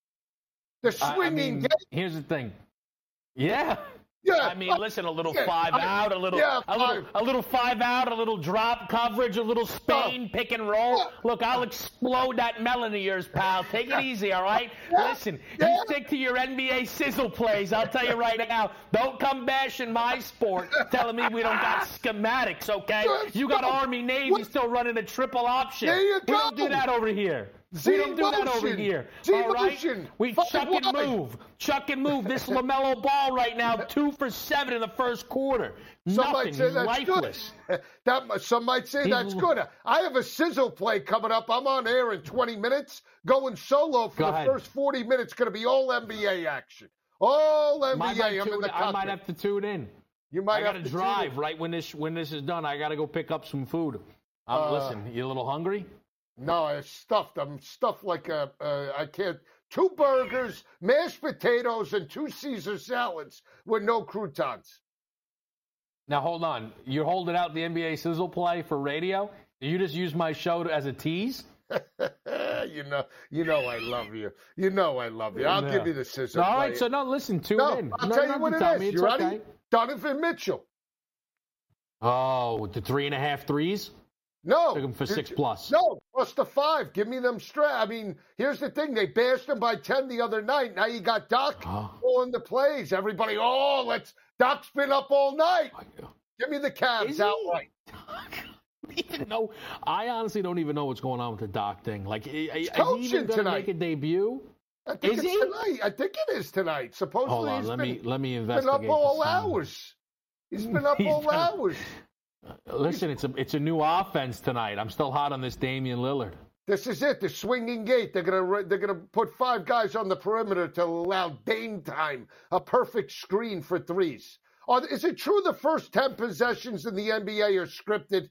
[SPEAKER 5] The swinging
[SPEAKER 2] I mean,
[SPEAKER 5] game.
[SPEAKER 2] Here's the thing. Yeah.
[SPEAKER 5] Yeah.
[SPEAKER 2] I mean, listen, a little
[SPEAKER 5] yeah,
[SPEAKER 2] five
[SPEAKER 5] I mean,
[SPEAKER 2] out, a little,
[SPEAKER 5] yeah,
[SPEAKER 2] a little, a little five out, a little drop coverage, a little Spain oh. pick and roll. Yeah. Look, I'll explode that melon of yours, pal. Take it easy, all right? Yeah. Listen, yeah. you stick to your N B A sizzle plays. I'll tell you right now. Don't come bashing my sport, telling me we don't got schematics, okay? You got Army Navy what? still running a triple option.
[SPEAKER 5] There you
[SPEAKER 2] we
[SPEAKER 5] go.
[SPEAKER 2] don't do that over here.
[SPEAKER 5] Z
[SPEAKER 2] we don't do
[SPEAKER 5] motion.
[SPEAKER 2] that over here.
[SPEAKER 5] Z
[SPEAKER 2] all right?
[SPEAKER 5] Motion.
[SPEAKER 2] We
[SPEAKER 5] Fuck
[SPEAKER 2] chuck and move. Chuck and move. This LaMelo Ball right now, two for seven in the first quarter.
[SPEAKER 5] Some
[SPEAKER 2] Nothing.
[SPEAKER 5] might say
[SPEAKER 2] He's
[SPEAKER 5] that's
[SPEAKER 2] lifeless.
[SPEAKER 5] good. that, some might say
[SPEAKER 2] He's,
[SPEAKER 5] that's good. I have a sizzle play coming up. I'm on air in twenty minutes, going solo for
[SPEAKER 2] Go
[SPEAKER 5] the
[SPEAKER 2] ahead.
[SPEAKER 5] first forty minutes. Going to be all N B A action. All N B A.
[SPEAKER 2] Might
[SPEAKER 5] I'm in the
[SPEAKER 2] I might have to tune in.
[SPEAKER 5] You might
[SPEAKER 2] I got
[SPEAKER 5] have
[SPEAKER 2] to
[SPEAKER 5] to
[SPEAKER 2] drive right when this when this is done. I got to go pick up some food. Um,
[SPEAKER 5] Uh,
[SPEAKER 2] listen, you a little hungry?
[SPEAKER 5] No, I'm stuffed. I'm stuffed like a, uh, I can't. Two burgers, mashed potatoes, and two Caesar salads with no croutons.
[SPEAKER 2] Now, hold on. You're holding out the N B A sizzle play for radio? You just use my show to, as a tease?
[SPEAKER 5] you know, you know I love you. You know I love you. I'll
[SPEAKER 2] yeah.
[SPEAKER 5] give you the sizzle
[SPEAKER 2] All
[SPEAKER 5] play.
[SPEAKER 2] right, so no, listen, tune
[SPEAKER 5] no,
[SPEAKER 2] in.
[SPEAKER 5] I'll
[SPEAKER 2] no,
[SPEAKER 5] tell
[SPEAKER 2] no,
[SPEAKER 5] you what it
[SPEAKER 2] tell
[SPEAKER 5] is.
[SPEAKER 2] Me.
[SPEAKER 5] You ready?
[SPEAKER 2] Okay.
[SPEAKER 5] Donovan Mitchell.
[SPEAKER 2] Oh, with the three and a half threes?
[SPEAKER 5] No.
[SPEAKER 2] Took him for six plus.
[SPEAKER 5] No, plus the five. Give me them straight. I mean, here's the thing. They bashed him by ten the other night. Now you got Doc
[SPEAKER 2] oh.
[SPEAKER 5] pulling the plays. Everybody, oh, let's, Doc's been up all night. Give me the Cavs outright.
[SPEAKER 2] Even know, I honestly don't even know what's going on with the Doc thing. Like, is he
[SPEAKER 5] going
[SPEAKER 2] even
[SPEAKER 5] to
[SPEAKER 2] make a debut?
[SPEAKER 5] I think
[SPEAKER 2] is
[SPEAKER 5] it's
[SPEAKER 2] he?
[SPEAKER 5] tonight. I think it is tonight. Supposedly
[SPEAKER 2] Hold on,
[SPEAKER 5] he's
[SPEAKER 2] let
[SPEAKER 5] been,
[SPEAKER 2] me let me
[SPEAKER 5] been
[SPEAKER 2] investigate.
[SPEAKER 5] up all
[SPEAKER 2] this
[SPEAKER 5] hours. He's been up all
[SPEAKER 2] been,
[SPEAKER 5] hours.
[SPEAKER 2] Listen, it's a it's a new offense tonight. I'm still hot on this Damian Lillard.
[SPEAKER 5] This is it. The swinging gate. They're gonna they're gonna put five guys on the perimeter to allow Dame time, a perfect screen for threes. Are, is it true the first ten possessions in the N B A are scripted?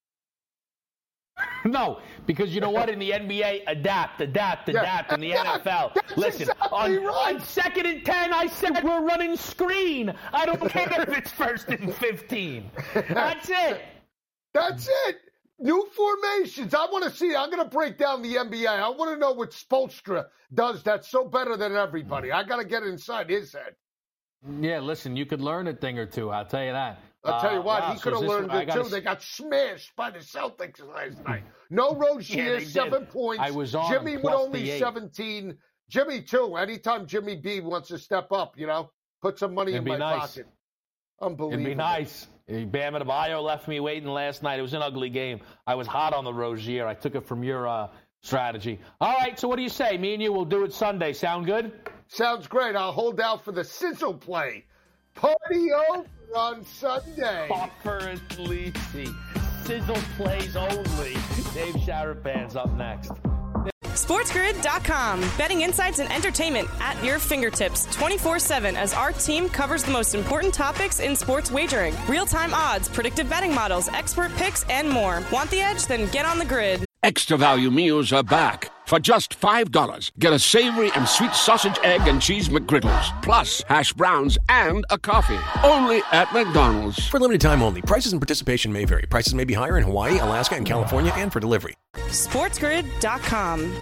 [SPEAKER 2] No, because you know what? In the N B A, adapt, adapt,
[SPEAKER 5] Yeah.
[SPEAKER 2] adapt. In the
[SPEAKER 5] Yeah,
[SPEAKER 2] N F L,
[SPEAKER 5] that's
[SPEAKER 2] listen,
[SPEAKER 5] exactly
[SPEAKER 2] on,
[SPEAKER 5] right.
[SPEAKER 2] on second and ten, I said we're running screen. I don't care if it's first and fifteen. That's it.
[SPEAKER 5] That's it. New formations. I want to see. I'm going to break down the N B A. I want to know what Spoelstra does that's so better than everybody. I got to get inside his head.
[SPEAKER 2] Yeah, listen, you could learn a thing or two. I'll tell you that.
[SPEAKER 5] I'll tell you
[SPEAKER 2] Uh,
[SPEAKER 5] what,
[SPEAKER 2] wow,
[SPEAKER 5] he
[SPEAKER 2] so
[SPEAKER 5] could have
[SPEAKER 2] is this-
[SPEAKER 5] learned
[SPEAKER 2] I
[SPEAKER 5] it
[SPEAKER 2] gotta
[SPEAKER 5] too.
[SPEAKER 2] s-
[SPEAKER 5] They got smashed by the Celtics last night. No Rozier,
[SPEAKER 2] Yeah, they
[SPEAKER 5] seven
[SPEAKER 2] did.
[SPEAKER 5] points.
[SPEAKER 2] I was on
[SPEAKER 5] Jimmy
[SPEAKER 2] him,
[SPEAKER 5] with
[SPEAKER 2] plus
[SPEAKER 5] only
[SPEAKER 2] the eight.
[SPEAKER 5] seventeen. Jimmy too. Anytime Jimmy B wants to step up, you know, put some money
[SPEAKER 2] It'd
[SPEAKER 5] in
[SPEAKER 2] be
[SPEAKER 5] my
[SPEAKER 2] nice.
[SPEAKER 5] pocket. Unbelievable.
[SPEAKER 2] It'd be nice. Bam Adebayo left me waiting last night. It was an ugly game. I was hot on the Rozier. I took it from your uh, strategy. All right, so what do you say? Me and you will do it Sunday. Sound good?
[SPEAKER 5] Sounds great. I'll hold out for the sizzle play. Party over on Sunday.
[SPEAKER 2] Offer Lisi. Sizzle plays only. Dave Sharapan's up next.
[SPEAKER 1] SportsGrid dot com. Betting insights and entertainment at your fingertips twenty-four seven as our team covers the most important topics in sports wagering. Real-time odds, predictive betting models, expert picks, and more. Want the edge? Then get on the grid.
[SPEAKER 6] Extra value meals are back. For just five dollars, get a savory and sweet sausage, egg, and cheese McGriddles, plus hash browns and a coffee. Only at McDonald's.
[SPEAKER 7] For limited time only. Prices and participation may vary. Prices may be higher in Hawaii, Alaska, and California, and for delivery.
[SPEAKER 1] SportsGrid dot com.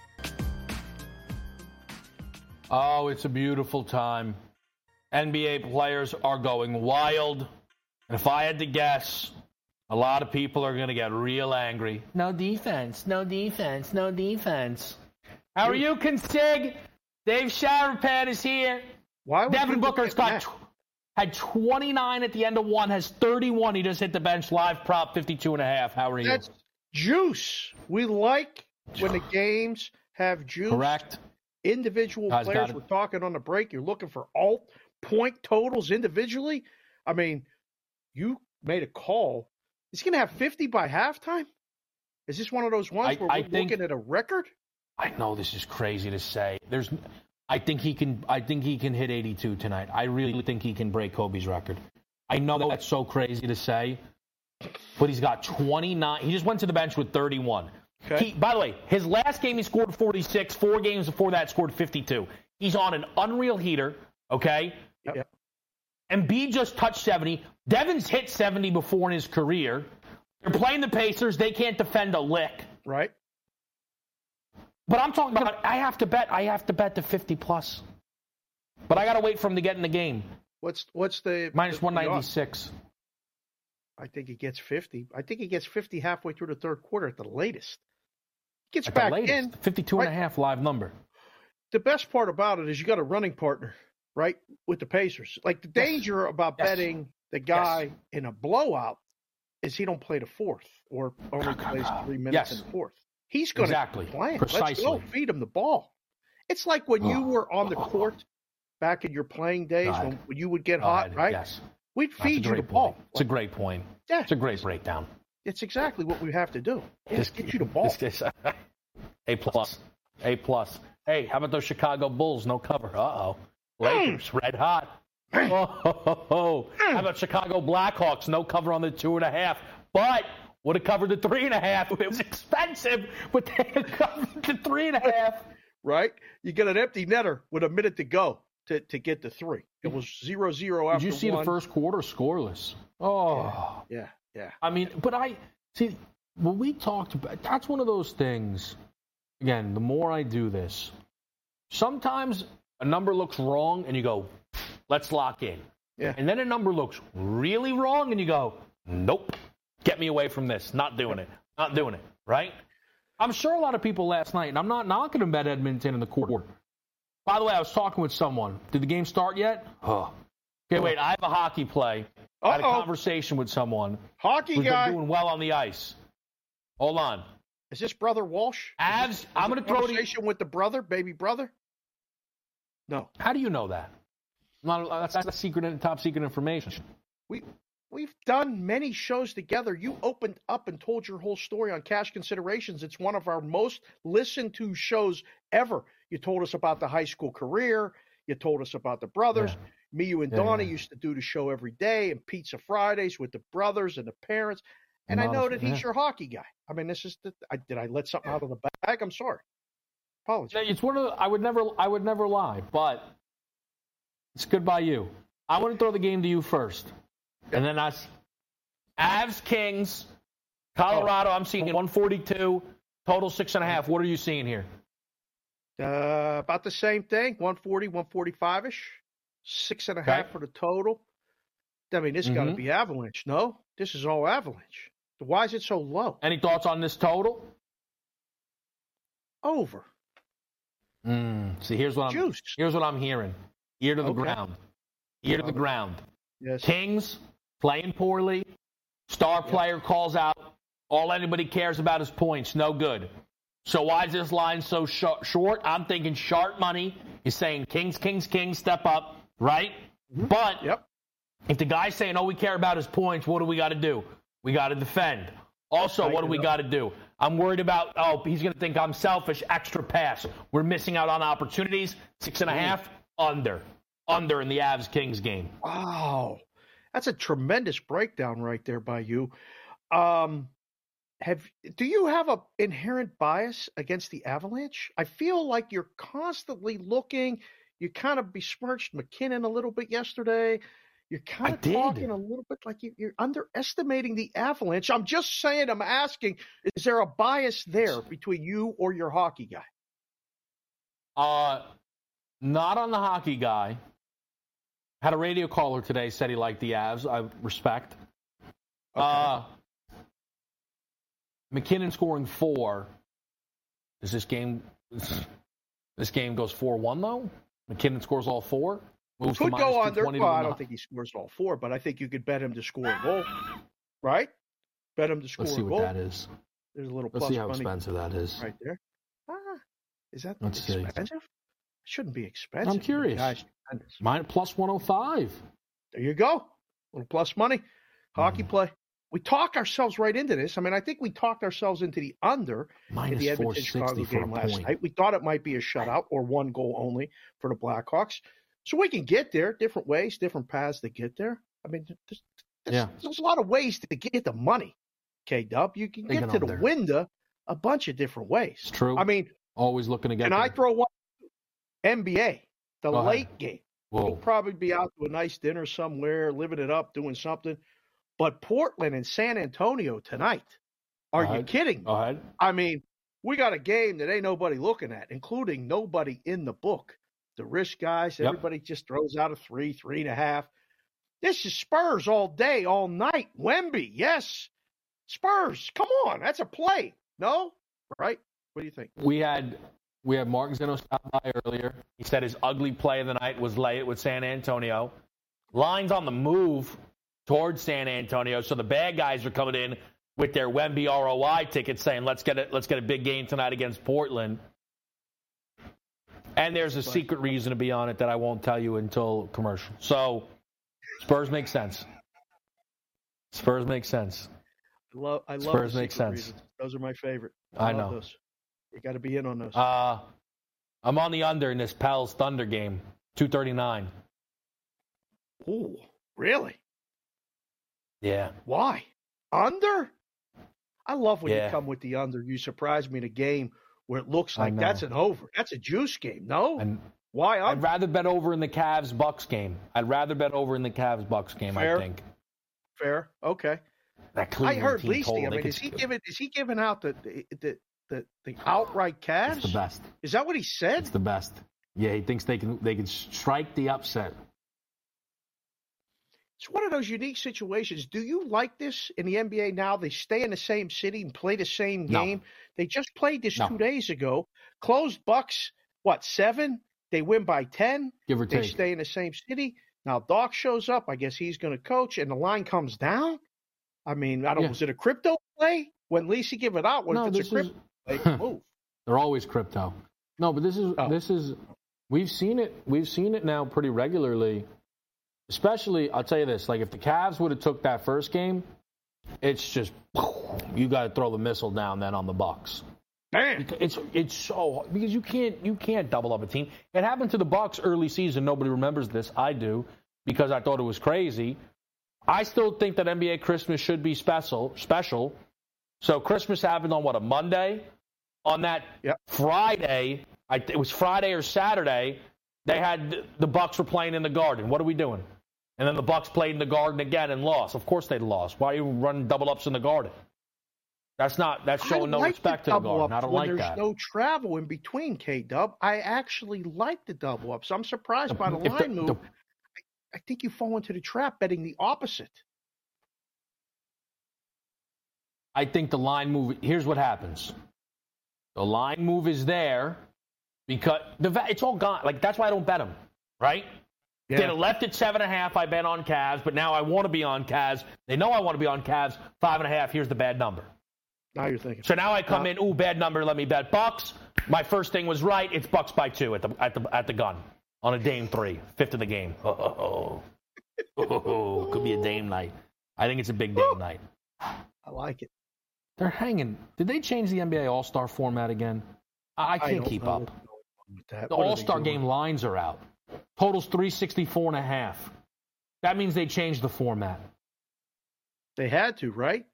[SPEAKER 2] Oh, it's a beautiful time. N B A players are going wild. And if I had to guess, a lot of people are going to get real angry. No defense, no defense, no defense. How are you, Consig? Dave Sharapan is here.
[SPEAKER 8] Why
[SPEAKER 2] Devin Booker's got tw- had twenty-nine at the end of one, has thirty-one. He just hit the bench. Live prop fifty-two and a half. How are you?
[SPEAKER 8] That's juice. We like when the games have juice.
[SPEAKER 2] Correct.
[SPEAKER 8] Individual
[SPEAKER 2] Guys,
[SPEAKER 8] players. We're talking on the break. You're looking for alt point totals individually. I mean, you made a call. Is he going to have fifty by halftime? Is this one of those ones
[SPEAKER 2] I,
[SPEAKER 8] where we're
[SPEAKER 2] I think,
[SPEAKER 8] looking at a record?
[SPEAKER 2] I know this is crazy to say. There's, I think he can. I think he can hit eighty-two tonight. I really think he can break Kobe's record. I know that's so crazy to say, but he's got twenty-nine. He just went to the bench with thirty-one.
[SPEAKER 8] Okay.
[SPEAKER 2] He, by the way, his last game he scored forty-six. Four games before that scored fifty-two. He's on an unreal heater. Okay.
[SPEAKER 8] Yep.
[SPEAKER 2] Embiid just touched seventy. Devin's hit seventy before in his career. They're playing the Pacers. They can't defend a lick.
[SPEAKER 8] Right.
[SPEAKER 2] But I'm talking about I have to bet. I have to bet the fifty plus. But I got to wait for him to get in the game.
[SPEAKER 8] What's what's the
[SPEAKER 2] Minus
[SPEAKER 8] the,
[SPEAKER 2] one ninety-six.
[SPEAKER 8] I think he gets fifty. I think he gets fifty halfway through the third quarter at the latest. Gets
[SPEAKER 2] At
[SPEAKER 8] back
[SPEAKER 2] the latest,
[SPEAKER 8] in.
[SPEAKER 2] fifty-two and
[SPEAKER 8] right.
[SPEAKER 2] a half live number.
[SPEAKER 8] The best part about it is you got a running partner, right, with the Pacers. Like the
[SPEAKER 2] Yes.
[SPEAKER 8] danger about
[SPEAKER 2] Yes.
[SPEAKER 8] betting the guy
[SPEAKER 2] Yes.
[SPEAKER 8] in a blowout is he don't play the fourth or only plays three minutes
[SPEAKER 2] Yes.
[SPEAKER 8] in the fourth. He's going
[SPEAKER 2] Exactly.
[SPEAKER 8] to play.
[SPEAKER 2] Precisely.
[SPEAKER 8] Let's go feed him the ball. It's like when you were on the court back in your playing days
[SPEAKER 2] God.
[SPEAKER 8] when you would get
[SPEAKER 2] God,
[SPEAKER 8] hot, right?
[SPEAKER 2] Yes.
[SPEAKER 8] We'd
[SPEAKER 2] That's a
[SPEAKER 8] feed you the
[SPEAKER 2] great
[SPEAKER 8] ball.
[SPEAKER 2] point. It's a great point.
[SPEAKER 8] Yeah.
[SPEAKER 2] It's a great breakdown.
[SPEAKER 8] It's exactly what we have to do. Just get you the ball.
[SPEAKER 2] This, this, A plus. A plus. Hey, how about those Chicago Bulls? No cover. Uh-oh. Lakers, red hot. Oh, ho, ho, ho. How about Chicago Blackhawks? No cover on the two and a half. But would have covered the three and a half. It was expensive, but they covered the three and a half.
[SPEAKER 8] Right? You get an empty netter with a minute to go to, to get the three. It was zero zero after
[SPEAKER 2] Did you see
[SPEAKER 8] one.
[SPEAKER 2] the first quarter scoreless? Oh.
[SPEAKER 8] Yeah, yeah.
[SPEAKER 2] I mean, but I see when we talked about that's one of those things. Again, the more I do this, sometimes a number looks wrong and you go, let's lock in.
[SPEAKER 8] Yeah.
[SPEAKER 2] And then a number looks really wrong and you go, nope, get me away from this. Not doing it. Not doing it. Right? I'm sure a lot of people last night, and I'm not knocking them at Edmonton in the quarter. By the way, I was talking with someone. Did the game start yet? Oh. Okay, wait, I have a hockey play. I had a
[SPEAKER 8] Uh-oh.
[SPEAKER 2] conversation with someone
[SPEAKER 8] Hockey
[SPEAKER 2] who's
[SPEAKER 8] guy.
[SPEAKER 2] been doing well on the ice. Hold on.
[SPEAKER 8] Is this brother Walsh? Is
[SPEAKER 2] Avs,
[SPEAKER 8] this- is
[SPEAKER 2] I'm
[SPEAKER 8] it
[SPEAKER 2] going to throw to you.
[SPEAKER 8] conversation with the brother, baby brother? No.
[SPEAKER 2] How do you know that? Not, that's, that's secret, top secret information.
[SPEAKER 8] We we've done many shows together. You opened up and told your whole story on Cash Considerations. It's one of our most listened to shows ever. You told us about the high school career. You told us about the brothers.
[SPEAKER 2] Yeah.
[SPEAKER 8] Me, you, and
[SPEAKER 2] Yeah,
[SPEAKER 8] Donnie
[SPEAKER 2] yeah.
[SPEAKER 8] used to do the show every day and Pizza Fridays with the brothers and the parents. And I
[SPEAKER 2] Not
[SPEAKER 8] know
[SPEAKER 2] a-
[SPEAKER 8] that he's
[SPEAKER 2] yeah.
[SPEAKER 8] your hockey guy. I mean, this is the, I, did I let something out of the bag? I'm sorry. Apologies.
[SPEAKER 2] It's one of the, I would never I would never lie, but it's good by you. I want to throw the game to you first, and then I Avs Kings, Colorado. I'm seeing one forty-two total six and a half. What are you seeing here?
[SPEAKER 8] Uh, about the same thing, one forty, one forty-five ish, six and a half
[SPEAKER 2] Okay.
[SPEAKER 8] for the total. I mean, this got to
[SPEAKER 2] Mhm.
[SPEAKER 8] be Avalanche. No, this is all Avalanche. Why is it so low?
[SPEAKER 2] Any thoughts on this total?
[SPEAKER 8] Over.
[SPEAKER 2] Mm, see, here's what I'm
[SPEAKER 8] Juice.
[SPEAKER 2] here's what I'm hearing. Ear to the
[SPEAKER 8] Okay.
[SPEAKER 2] ground. Ear to the ground.
[SPEAKER 8] Yes.
[SPEAKER 2] Kings playing poorly. Star player calls out. All anybody cares about is points. No good. So why is this line so sh- short? I'm thinking sharp money. He's saying Kings, Kings, Kings, step up, right? But
[SPEAKER 8] Yep.
[SPEAKER 2] if the guy's saying all we care about is points, what do we got to do? We got to defend. Also, what do we got to do? I'm worried about, oh, he's going to think I'm selfish, extra pass. We're missing out on opportunities. Six and a half, under. Under in the Avs-Kings game.
[SPEAKER 8] Wow. That's a tremendous breakdown right there by you. Um, have do you have an inherent bias against the Avalanche? I feel like you're constantly looking. You kind of besmirched McKinnon a little bit yesterday. You're kind of talking a little bit like you, you're underestimating the Avalanche. I'm just saying, I'm asking, is there a bias there between you or your hockey guy?
[SPEAKER 2] Uh, not on the hockey guy. Had a radio caller today, said he liked the Avs. I respect. Okay. Uh, McKinnon scoring four. Does this game this game goes four one though? McKinnon scores all four. Moves
[SPEAKER 8] could
[SPEAKER 2] to
[SPEAKER 8] go under.
[SPEAKER 2] Well,
[SPEAKER 8] I don't think he scores all four, but I think you could bet him to score a goal. Right? Bet him to score
[SPEAKER 2] Let's see
[SPEAKER 8] a
[SPEAKER 2] what
[SPEAKER 8] goal.
[SPEAKER 2] that is.
[SPEAKER 8] There's a little
[SPEAKER 2] Let's
[SPEAKER 8] plus
[SPEAKER 2] see how
[SPEAKER 8] money
[SPEAKER 2] expensive that is.
[SPEAKER 8] right there. Ah, is that
[SPEAKER 2] Let's
[SPEAKER 8] expensive?
[SPEAKER 2] see.
[SPEAKER 8] It shouldn't be expensive.
[SPEAKER 2] I'm curious.
[SPEAKER 8] Guys,
[SPEAKER 2] Mine plus one oh five.
[SPEAKER 8] there you go. A little plus money. Hockey
[SPEAKER 2] Mm.
[SPEAKER 8] play. We talk ourselves right into this. I mean, I think we talked ourselves into the under
[SPEAKER 2] Minus
[SPEAKER 8] in the Edmonton Chicago
[SPEAKER 2] for a
[SPEAKER 8] game last
[SPEAKER 2] point.
[SPEAKER 8] night. We thought it might be a shutout or one goal only for the Blackhawks. So we can get there different ways, different paths to get there. I mean, there's, there's,
[SPEAKER 2] Yeah.
[SPEAKER 8] there's a lot of ways to get the money, K-Dub. You can
[SPEAKER 2] Take
[SPEAKER 8] get
[SPEAKER 2] it
[SPEAKER 8] to
[SPEAKER 2] on
[SPEAKER 8] the
[SPEAKER 2] there.
[SPEAKER 8] window a bunch of different ways.
[SPEAKER 2] It's true.
[SPEAKER 8] I mean,
[SPEAKER 2] Always looking to get
[SPEAKER 8] can
[SPEAKER 2] there.
[SPEAKER 8] I throw one? N B A, the
[SPEAKER 2] Go ahead.
[SPEAKER 8] late game.
[SPEAKER 2] Whoa.
[SPEAKER 8] We'll probably be out to a nice dinner somewhere, living it up, doing something. But Portland and San Antonio tonight. Are
[SPEAKER 2] Go
[SPEAKER 8] you
[SPEAKER 2] ahead.
[SPEAKER 8] kidding me?
[SPEAKER 2] Go ahead.
[SPEAKER 8] I mean, we got a game that ain't nobody looking at, including nobody in the book. The risk guys,
[SPEAKER 2] Yep.
[SPEAKER 8] everybody just throws out a three, three and a half. This is Spurs all day, all night. Wemby, yes. Spurs, come on. That's a play. No? Right? What do you think?
[SPEAKER 2] We had we had Mark Zeno stop by earlier. He said his ugly play of the night was late with San Antonio. Lines on the move towards San Antonio, so the bad guys are coming in with their Wemby R O I tickets saying, let's get it, let's get a big game tonight against Portland. And there's a secret reason to be on it that I won't tell you until commercial. So Spurs make sense. Spurs make sense.
[SPEAKER 8] I love, I love
[SPEAKER 2] Spurs
[SPEAKER 8] the
[SPEAKER 2] make
[SPEAKER 8] secret
[SPEAKER 2] sense.
[SPEAKER 8] reasons. Those are my favorite.
[SPEAKER 2] I
[SPEAKER 8] love
[SPEAKER 2] know.
[SPEAKER 8] Those. You got to be in on those.
[SPEAKER 2] Uh, I'm on the under in this Pels Thunder game, two thirty-nine.
[SPEAKER 8] Ooh, really?
[SPEAKER 2] Yeah.
[SPEAKER 8] Why? Under? I love when
[SPEAKER 2] Yeah.
[SPEAKER 8] you come with the under. You surprise me in a game where it looks
[SPEAKER 2] I
[SPEAKER 8] like
[SPEAKER 2] know.
[SPEAKER 8] that's an over. That's a juice game. No?
[SPEAKER 2] And
[SPEAKER 8] Why
[SPEAKER 2] I'd
[SPEAKER 8] under?
[SPEAKER 2] rather bet over in the Cavs Bucks game. I'd rather bet over in the Cavs Bucks game.
[SPEAKER 8] Fair.
[SPEAKER 2] I think
[SPEAKER 8] Fair. Okay.
[SPEAKER 2] that
[SPEAKER 8] I
[SPEAKER 2] Cleveland
[SPEAKER 8] heard
[SPEAKER 2] team
[SPEAKER 8] Leasty.
[SPEAKER 2] total,
[SPEAKER 8] I
[SPEAKER 2] they
[SPEAKER 8] mean,
[SPEAKER 2] could-
[SPEAKER 8] is he giving is he giving out the the the, the, the outright Cavs?
[SPEAKER 2] It's the best.
[SPEAKER 8] Is that what he said?
[SPEAKER 2] It's the best. Yeah, he thinks they can they can strike the upset.
[SPEAKER 8] It's one of those unique situations. Do you like this in the N B A now? They stay in the same city and play the same
[SPEAKER 2] No.
[SPEAKER 8] game. They just played this
[SPEAKER 2] No.
[SPEAKER 8] two days ago. Closed Bucks, what, seven? They win by ten.
[SPEAKER 2] Give or
[SPEAKER 8] They
[SPEAKER 2] take.
[SPEAKER 8] stay in the same city. Now Doc shows up. I guess he's going to coach, and the line comes down. I mean, I don't.
[SPEAKER 2] Yeah.
[SPEAKER 8] Was it a crypto play when Lisi give it out? What
[SPEAKER 2] No,
[SPEAKER 8] if it's
[SPEAKER 2] this
[SPEAKER 8] a
[SPEAKER 2] is-
[SPEAKER 8] crypto play? Move.
[SPEAKER 2] They're always crypto. No, but this is
[SPEAKER 8] Oh.
[SPEAKER 2] this is we've seen it we've seen it now pretty regularly. Especially, I'll tell you this: like if the Cavs would have took that first game, it's just you got to throw the missile down then on the Bucks.
[SPEAKER 8] Damn.
[SPEAKER 2] It's it's so because you can't you can't double up a team. It happened to the Bucks early season. Nobody remembers this. I do because I thought it was crazy. I still think that N B A Christmas should be special. Special. So Christmas happened on what, a Monday? On that
[SPEAKER 8] Yep.
[SPEAKER 2] Friday, I, it was Friday or Saturday. They had the Bucks were playing in the Garden. What are we doing? And then the Bucks played in the Garden again and lost. Of course they'd lost. Why are you running double ups in the Garden? That's not. That's showing no
[SPEAKER 8] I like
[SPEAKER 2] respect
[SPEAKER 8] the
[SPEAKER 2] to the
[SPEAKER 8] double
[SPEAKER 2] Garden. I
[SPEAKER 8] ups
[SPEAKER 2] don't
[SPEAKER 8] when
[SPEAKER 2] like
[SPEAKER 8] there's
[SPEAKER 2] that.
[SPEAKER 8] no travel in between, K-Dub. I actually like the double ups. I'm surprised by the
[SPEAKER 2] If
[SPEAKER 8] line
[SPEAKER 2] the-
[SPEAKER 8] move.
[SPEAKER 2] the-
[SPEAKER 8] I, I think you fall into the trap betting the opposite.
[SPEAKER 2] I think the line move. Here's what happens: the line move is there because the va- it's all gone. Like that's why I don't bet them. Right?
[SPEAKER 8] Yeah.
[SPEAKER 2] They'd have left at seven and a half. I bet on Cavs, but now I want to be on Cavs. They know I want to be on Cavs. Five and a half. Here's the bad number.
[SPEAKER 8] Now you're thinking.
[SPEAKER 2] So now I come
[SPEAKER 8] Now-
[SPEAKER 2] in. Ooh, bad number. Let me bet Bucks. My first thing was right. It's Bucks by two at the at the at the gun on a Dame three, fifth of the game. Oh, oh, oh. Oh, oh, oh. Could be a Dame night. I think it's a big Dame night.
[SPEAKER 8] I like it.
[SPEAKER 2] They're hanging. Did they change the N B A All-Star format again? I, I can't
[SPEAKER 8] I
[SPEAKER 2] keep
[SPEAKER 8] know
[SPEAKER 2] up.
[SPEAKER 8] with that.
[SPEAKER 2] The
[SPEAKER 8] What are they
[SPEAKER 2] All-Star
[SPEAKER 8] doing?
[SPEAKER 2] game lines are out. Totals three sixty-four and a half. That means they changed the format.
[SPEAKER 8] They had to, right?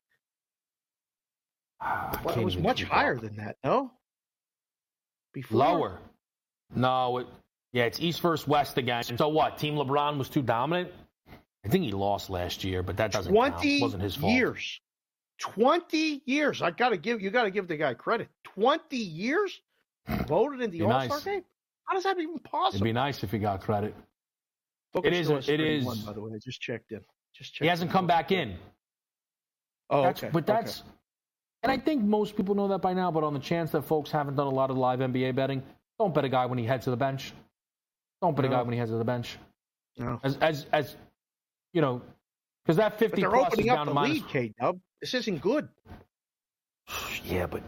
[SPEAKER 2] Ah, I
[SPEAKER 8] Well, it
[SPEAKER 2] can't
[SPEAKER 8] was
[SPEAKER 2] even
[SPEAKER 8] much
[SPEAKER 2] keep
[SPEAKER 8] higher
[SPEAKER 2] up.
[SPEAKER 8] than that, no? Before?
[SPEAKER 2] Lower. No, it, yeah, it's East versus West again. So what? Team LeBron was too dominant? I think he lost last year, but that doesn't count.
[SPEAKER 8] Twenty
[SPEAKER 2] It wasn't his fault.
[SPEAKER 8] years. Twenty years. I gotta give you gotta give the guy credit. Twenty years voted in the
[SPEAKER 2] Be
[SPEAKER 8] All Star
[SPEAKER 2] nice.
[SPEAKER 8] game. How does that even possible?
[SPEAKER 2] It'd be nice if he got credit.
[SPEAKER 8] Booker
[SPEAKER 2] it is-
[SPEAKER 8] still has
[SPEAKER 2] it is-
[SPEAKER 8] thirty-one, by the way. I just checked in. Just checked
[SPEAKER 2] He hasn't
[SPEAKER 8] in.
[SPEAKER 2] come back in.
[SPEAKER 8] Oh,
[SPEAKER 2] That's,
[SPEAKER 8] okay.
[SPEAKER 2] But that's,
[SPEAKER 8] okay.
[SPEAKER 2] and I think most people know that by now, but on the chance that folks haven't done a lot of live N B A betting, don't bet a guy when he heads to the bench. Don't bet a
[SPEAKER 8] No.
[SPEAKER 2] guy when he heads to the bench.
[SPEAKER 8] No.
[SPEAKER 2] As, as, as you know, because that
[SPEAKER 8] But
[SPEAKER 2] fifty
[SPEAKER 8] they're
[SPEAKER 2] plus is
[SPEAKER 8] opening
[SPEAKER 2] down
[SPEAKER 8] up
[SPEAKER 2] to
[SPEAKER 8] the
[SPEAKER 2] minus.
[SPEAKER 8] lead, K Dub. This isn't good.
[SPEAKER 2] Yeah, but.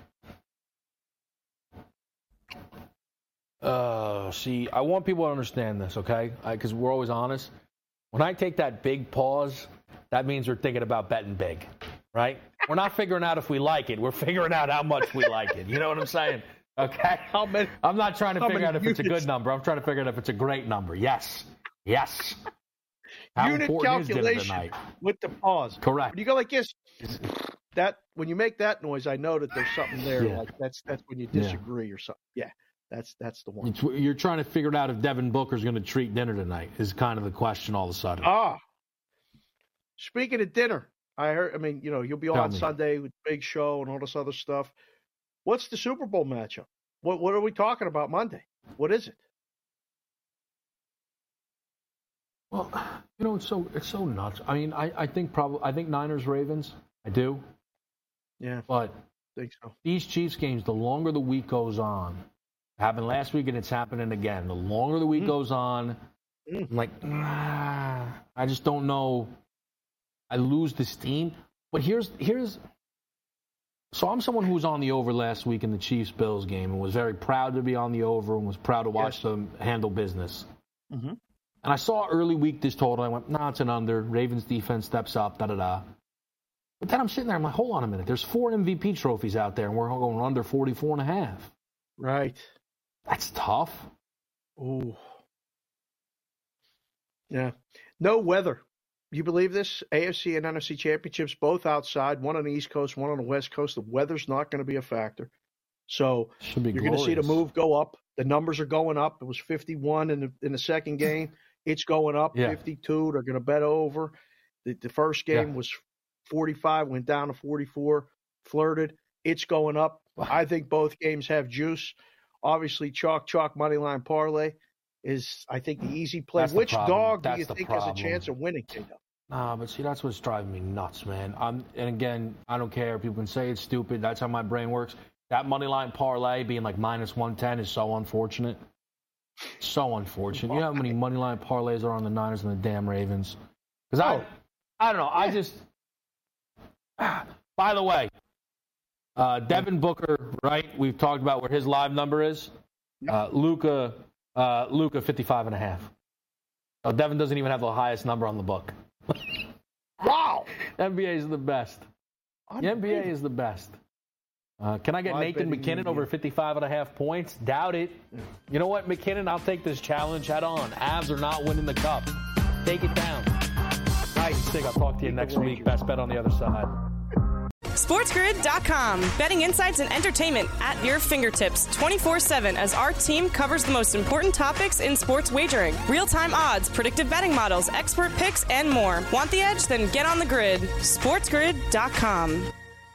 [SPEAKER 2] Uh, see, I want people to understand this, okay? Because we're always honest. When I take that big pause, that means we're thinking about betting big, right? We're not figuring out if we like it. We're figuring out how much we like it. You know what I'm saying? Okay?
[SPEAKER 8] How many,
[SPEAKER 2] I'm not trying to
[SPEAKER 8] how
[SPEAKER 2] figure
[SPEAKER 8] many
[SPEAKER 2] out if it's a good
[SPEAKER 8] units-
[SPEAKER 2] number. I'm trying to figure out if it's a great number. Yes. Yes. How
[SPEAKER 8] unit
[SPEAKER 2] important is dinner
[SPEAKER 8] calculation
[SPEAKER 2] tonight?
[SPEAKER 8] with the pause.
[SPEAKER 2] Correct.
[SPEAKER 8] When you go like this, that when you make that noise, I know that there's something there.
[SPEAKER 2] Yeah.
[SPEAKER 8] Like that's that's when you
[SPEAKER 2] Yeah.
[SPEAKER 8] disagree or something. Yeah, that's that's the one.
[SPEAKER 2] It's, you're trying to figure out if Devin Booker's going to treat dinner tonight is kind of the question all of a sudden.
[SPEAKER 8] Ah, speaking of dinner, I heard. I mean, you know, you'll be
[SPEAKER 2] Tell
[SPEAKER 8] on
[SPEAKER 2] me.
[SPEAKER 8] Sunday with Big Show and all this other stuff. What's the Super Bowl matchup? What what are we talking about Monday? What is it?
[SPEAKER 2] Well, you know, it's so it's so nuts. I mean, I, I think probably I think Niners Ravens. I do,
[SPEAKER 8] Yeah,
[SPEAKER 2] but
[SPEAKER 8] I think so.
[SPEAKER 2] these Chiefs games, the longer the week goes on, happened last week and it's happening again. The longer the week
[SPEAKER 8] Mm.
[SPEAKER 2] goes on,
[SPEAKER 8] Mm.
[SPEAKER 2] I'm like, ah, I just don't know. I lose the steam. But here's here's. So I'm someone who was on the over last week in the Chiefs Bills game and was very proud to be on the over and was proud to watch
[SPEAKER 8] Yes.
[SPEAKER 2] them handle business.
[SPEAKER 8] Mhm.
[SPEAKER 2] And I saw early week this total. I went, nah, it's an under. Ravens defense steps up, da da da. But then I'm sitting there. I'm like, hold on a minute. There's four M V P trophies out there, and we're going under forty-four and a half.
[SPEAKER 8] Right.
[SPEAKER 2] That's tough.
[SPEAKER 8] Ooh. Yeah. No weather. You believe this? A F C and N F C championships both outside, one on the East Coast, one on the West Coast. The weather's not going to be a factor. So
[SPEAKER 2] Should be
[SPEAKER 8] you're going to see the
[SPEAKER 2] glorious.
[SPEAKER 8] move go up. The numbers are going up. It was fifty-one in the in the second game. It's going up
[SPEAKER 2] Yeah.
[SPEAKER 8] fifty-two. They're going to bet over. The, the first game
[SPEAKER 2] Yeah.
[SPEAKER 8] was forty-five, went down to forty-four, flirted. It's going up. I think both games have juice. Obviously, chalk, chalk, money line parlay is, I think, the easy play.
[SPEAKER 2] That's the
[SPEAKER 8] Which
[SPEAKER 2] problem.
[SPEAKER 8] dog
[SPEAKER 2] That's
[SPEAKER 8] do you
[SPEAKER 2] the
[SPEAKER 8] think has a
[SPEAKER 2] problem.
[SPEAKER 8] chance of winning, K-Dub?
[SPEAKER 2] Nah, but see, that's what's driving me nuts, man. I'm, and again, I don't care. People can say it's stupid. That's how my brain works. That money line parlay being like minus one ten is so unfortunate. So unfortunate. You know how many money line parlays are on the Niners and the damn Ravens? Because
[SPEAKER 8] Oh.
[SPEAKER 2] I, I don't know. I just. By the way, uh, Devin Booker, right? We've talked about where his live number is. Uh, Luka, uh, Luka, fifty-five and a half. So Devin doesn't even have the highest number on the book.
[SPEAKER 8] Wow.
[SPEAKER 2] N B A is the best. The N B A is the best. Uh, can I get
[SPEAKER 8] Live
[SPEAKER 2] Nathan
[SPEAKER 8] betting
[SPEAKER 2] McKinnon
[SPEAKER 8] media.
[SPEAKER 2] over fifty-five and a half points? Doubt it. You know what, McKinnon? I'll take this challenge head on. Avs are not winning the cup. Take it down. Nice. Stig, I'll talk to you next week. Best bet on the other side.
[SPEAKER 1] SportsGrid dot com. Betting insights and entertainment at your fingertips twenty-four seven as our team covers the most important topics in sports wagering. Real-time odds, predictive betting models, expert picks, and more. Want the edge? Then get on the grid. SportsGrid dot com.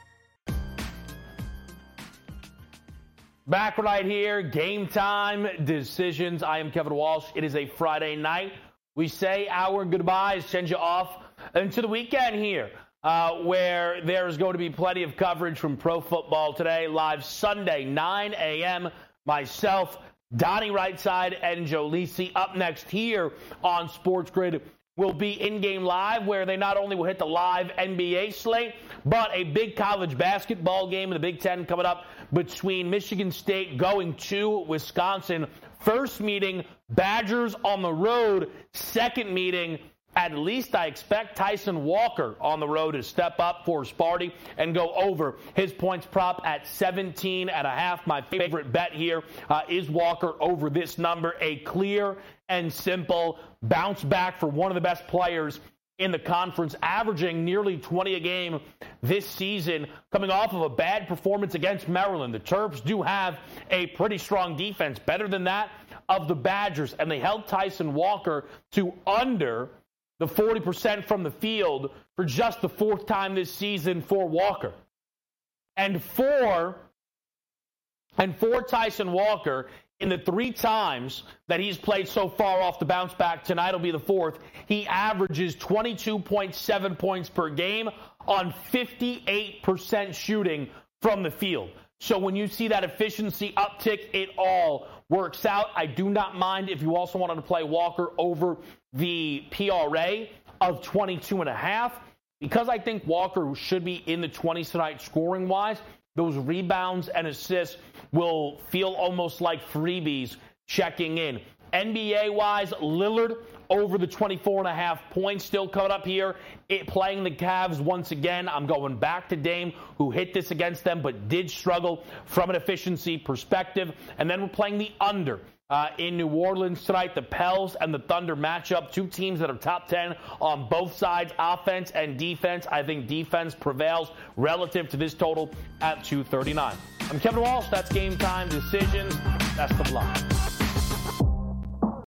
[SPEAKER 2] Back right here, game time decisions. I am Kevin Walsh. It is a Friday night. We say our goodbyes, send you off into the weekend here, uh, where there's going to be plenty of coverage from Pro Football Today, live Sunday, nine a.m. Myself, Donnie Rightside, and Joe Lisi. Up next here on Sports Grid will be in-game live, where they not only will hit the live N B A slate, but a big college basketball game in the Big Ten coming up between Michigan State going to Wisconsin. First meeting, Badgers on the road. Second meeting, At least I expect Tyson Walker on the road to step up for Sparty and go over his points prop at seventeen and a half. My favorite bet here uh, is Walker over this number. A clear and simple bounce back for one of the best players in the conference, averaging nearly twenty a game this season, coming off of a bad performance against Maryland. The Terps do have a pretty strong defense, better than that of the Badgers, and they held Tyson Walker to under the forty percent from the field for just the fourth time this season for Walker. And for, and for Tyson Walker, in the three times that he's played so far off the bounce back, tonight will be the fourth, he averages twenty-two point seven points per game on fifty-eight percent shooting from the field. So when you see that efficiency uptick, it all works out. I do not mind if you also wanted to play Walker over the P R A of twenty-two and a half, because I think Walker should be in the twenties tonight scoring-wise. Those rebounds and assists will feel almost like freebies checking in. N B A-wise, Lillard over the twenty-four and a half points still coming up here. It, playing the Cavs once again. I'm going back to Dame, who hit this against them but did struggle from an efficiency perspective. And then we're playing the under uh, in New Orleans tonight. The Pels and the Thunder matchup. Two teams that are top ten on both sides, offense and defense. I think defense prevails relative to this total at two thirty-nine. I'm Kevin Walsh. That's Game Time Decisions. Best of luck.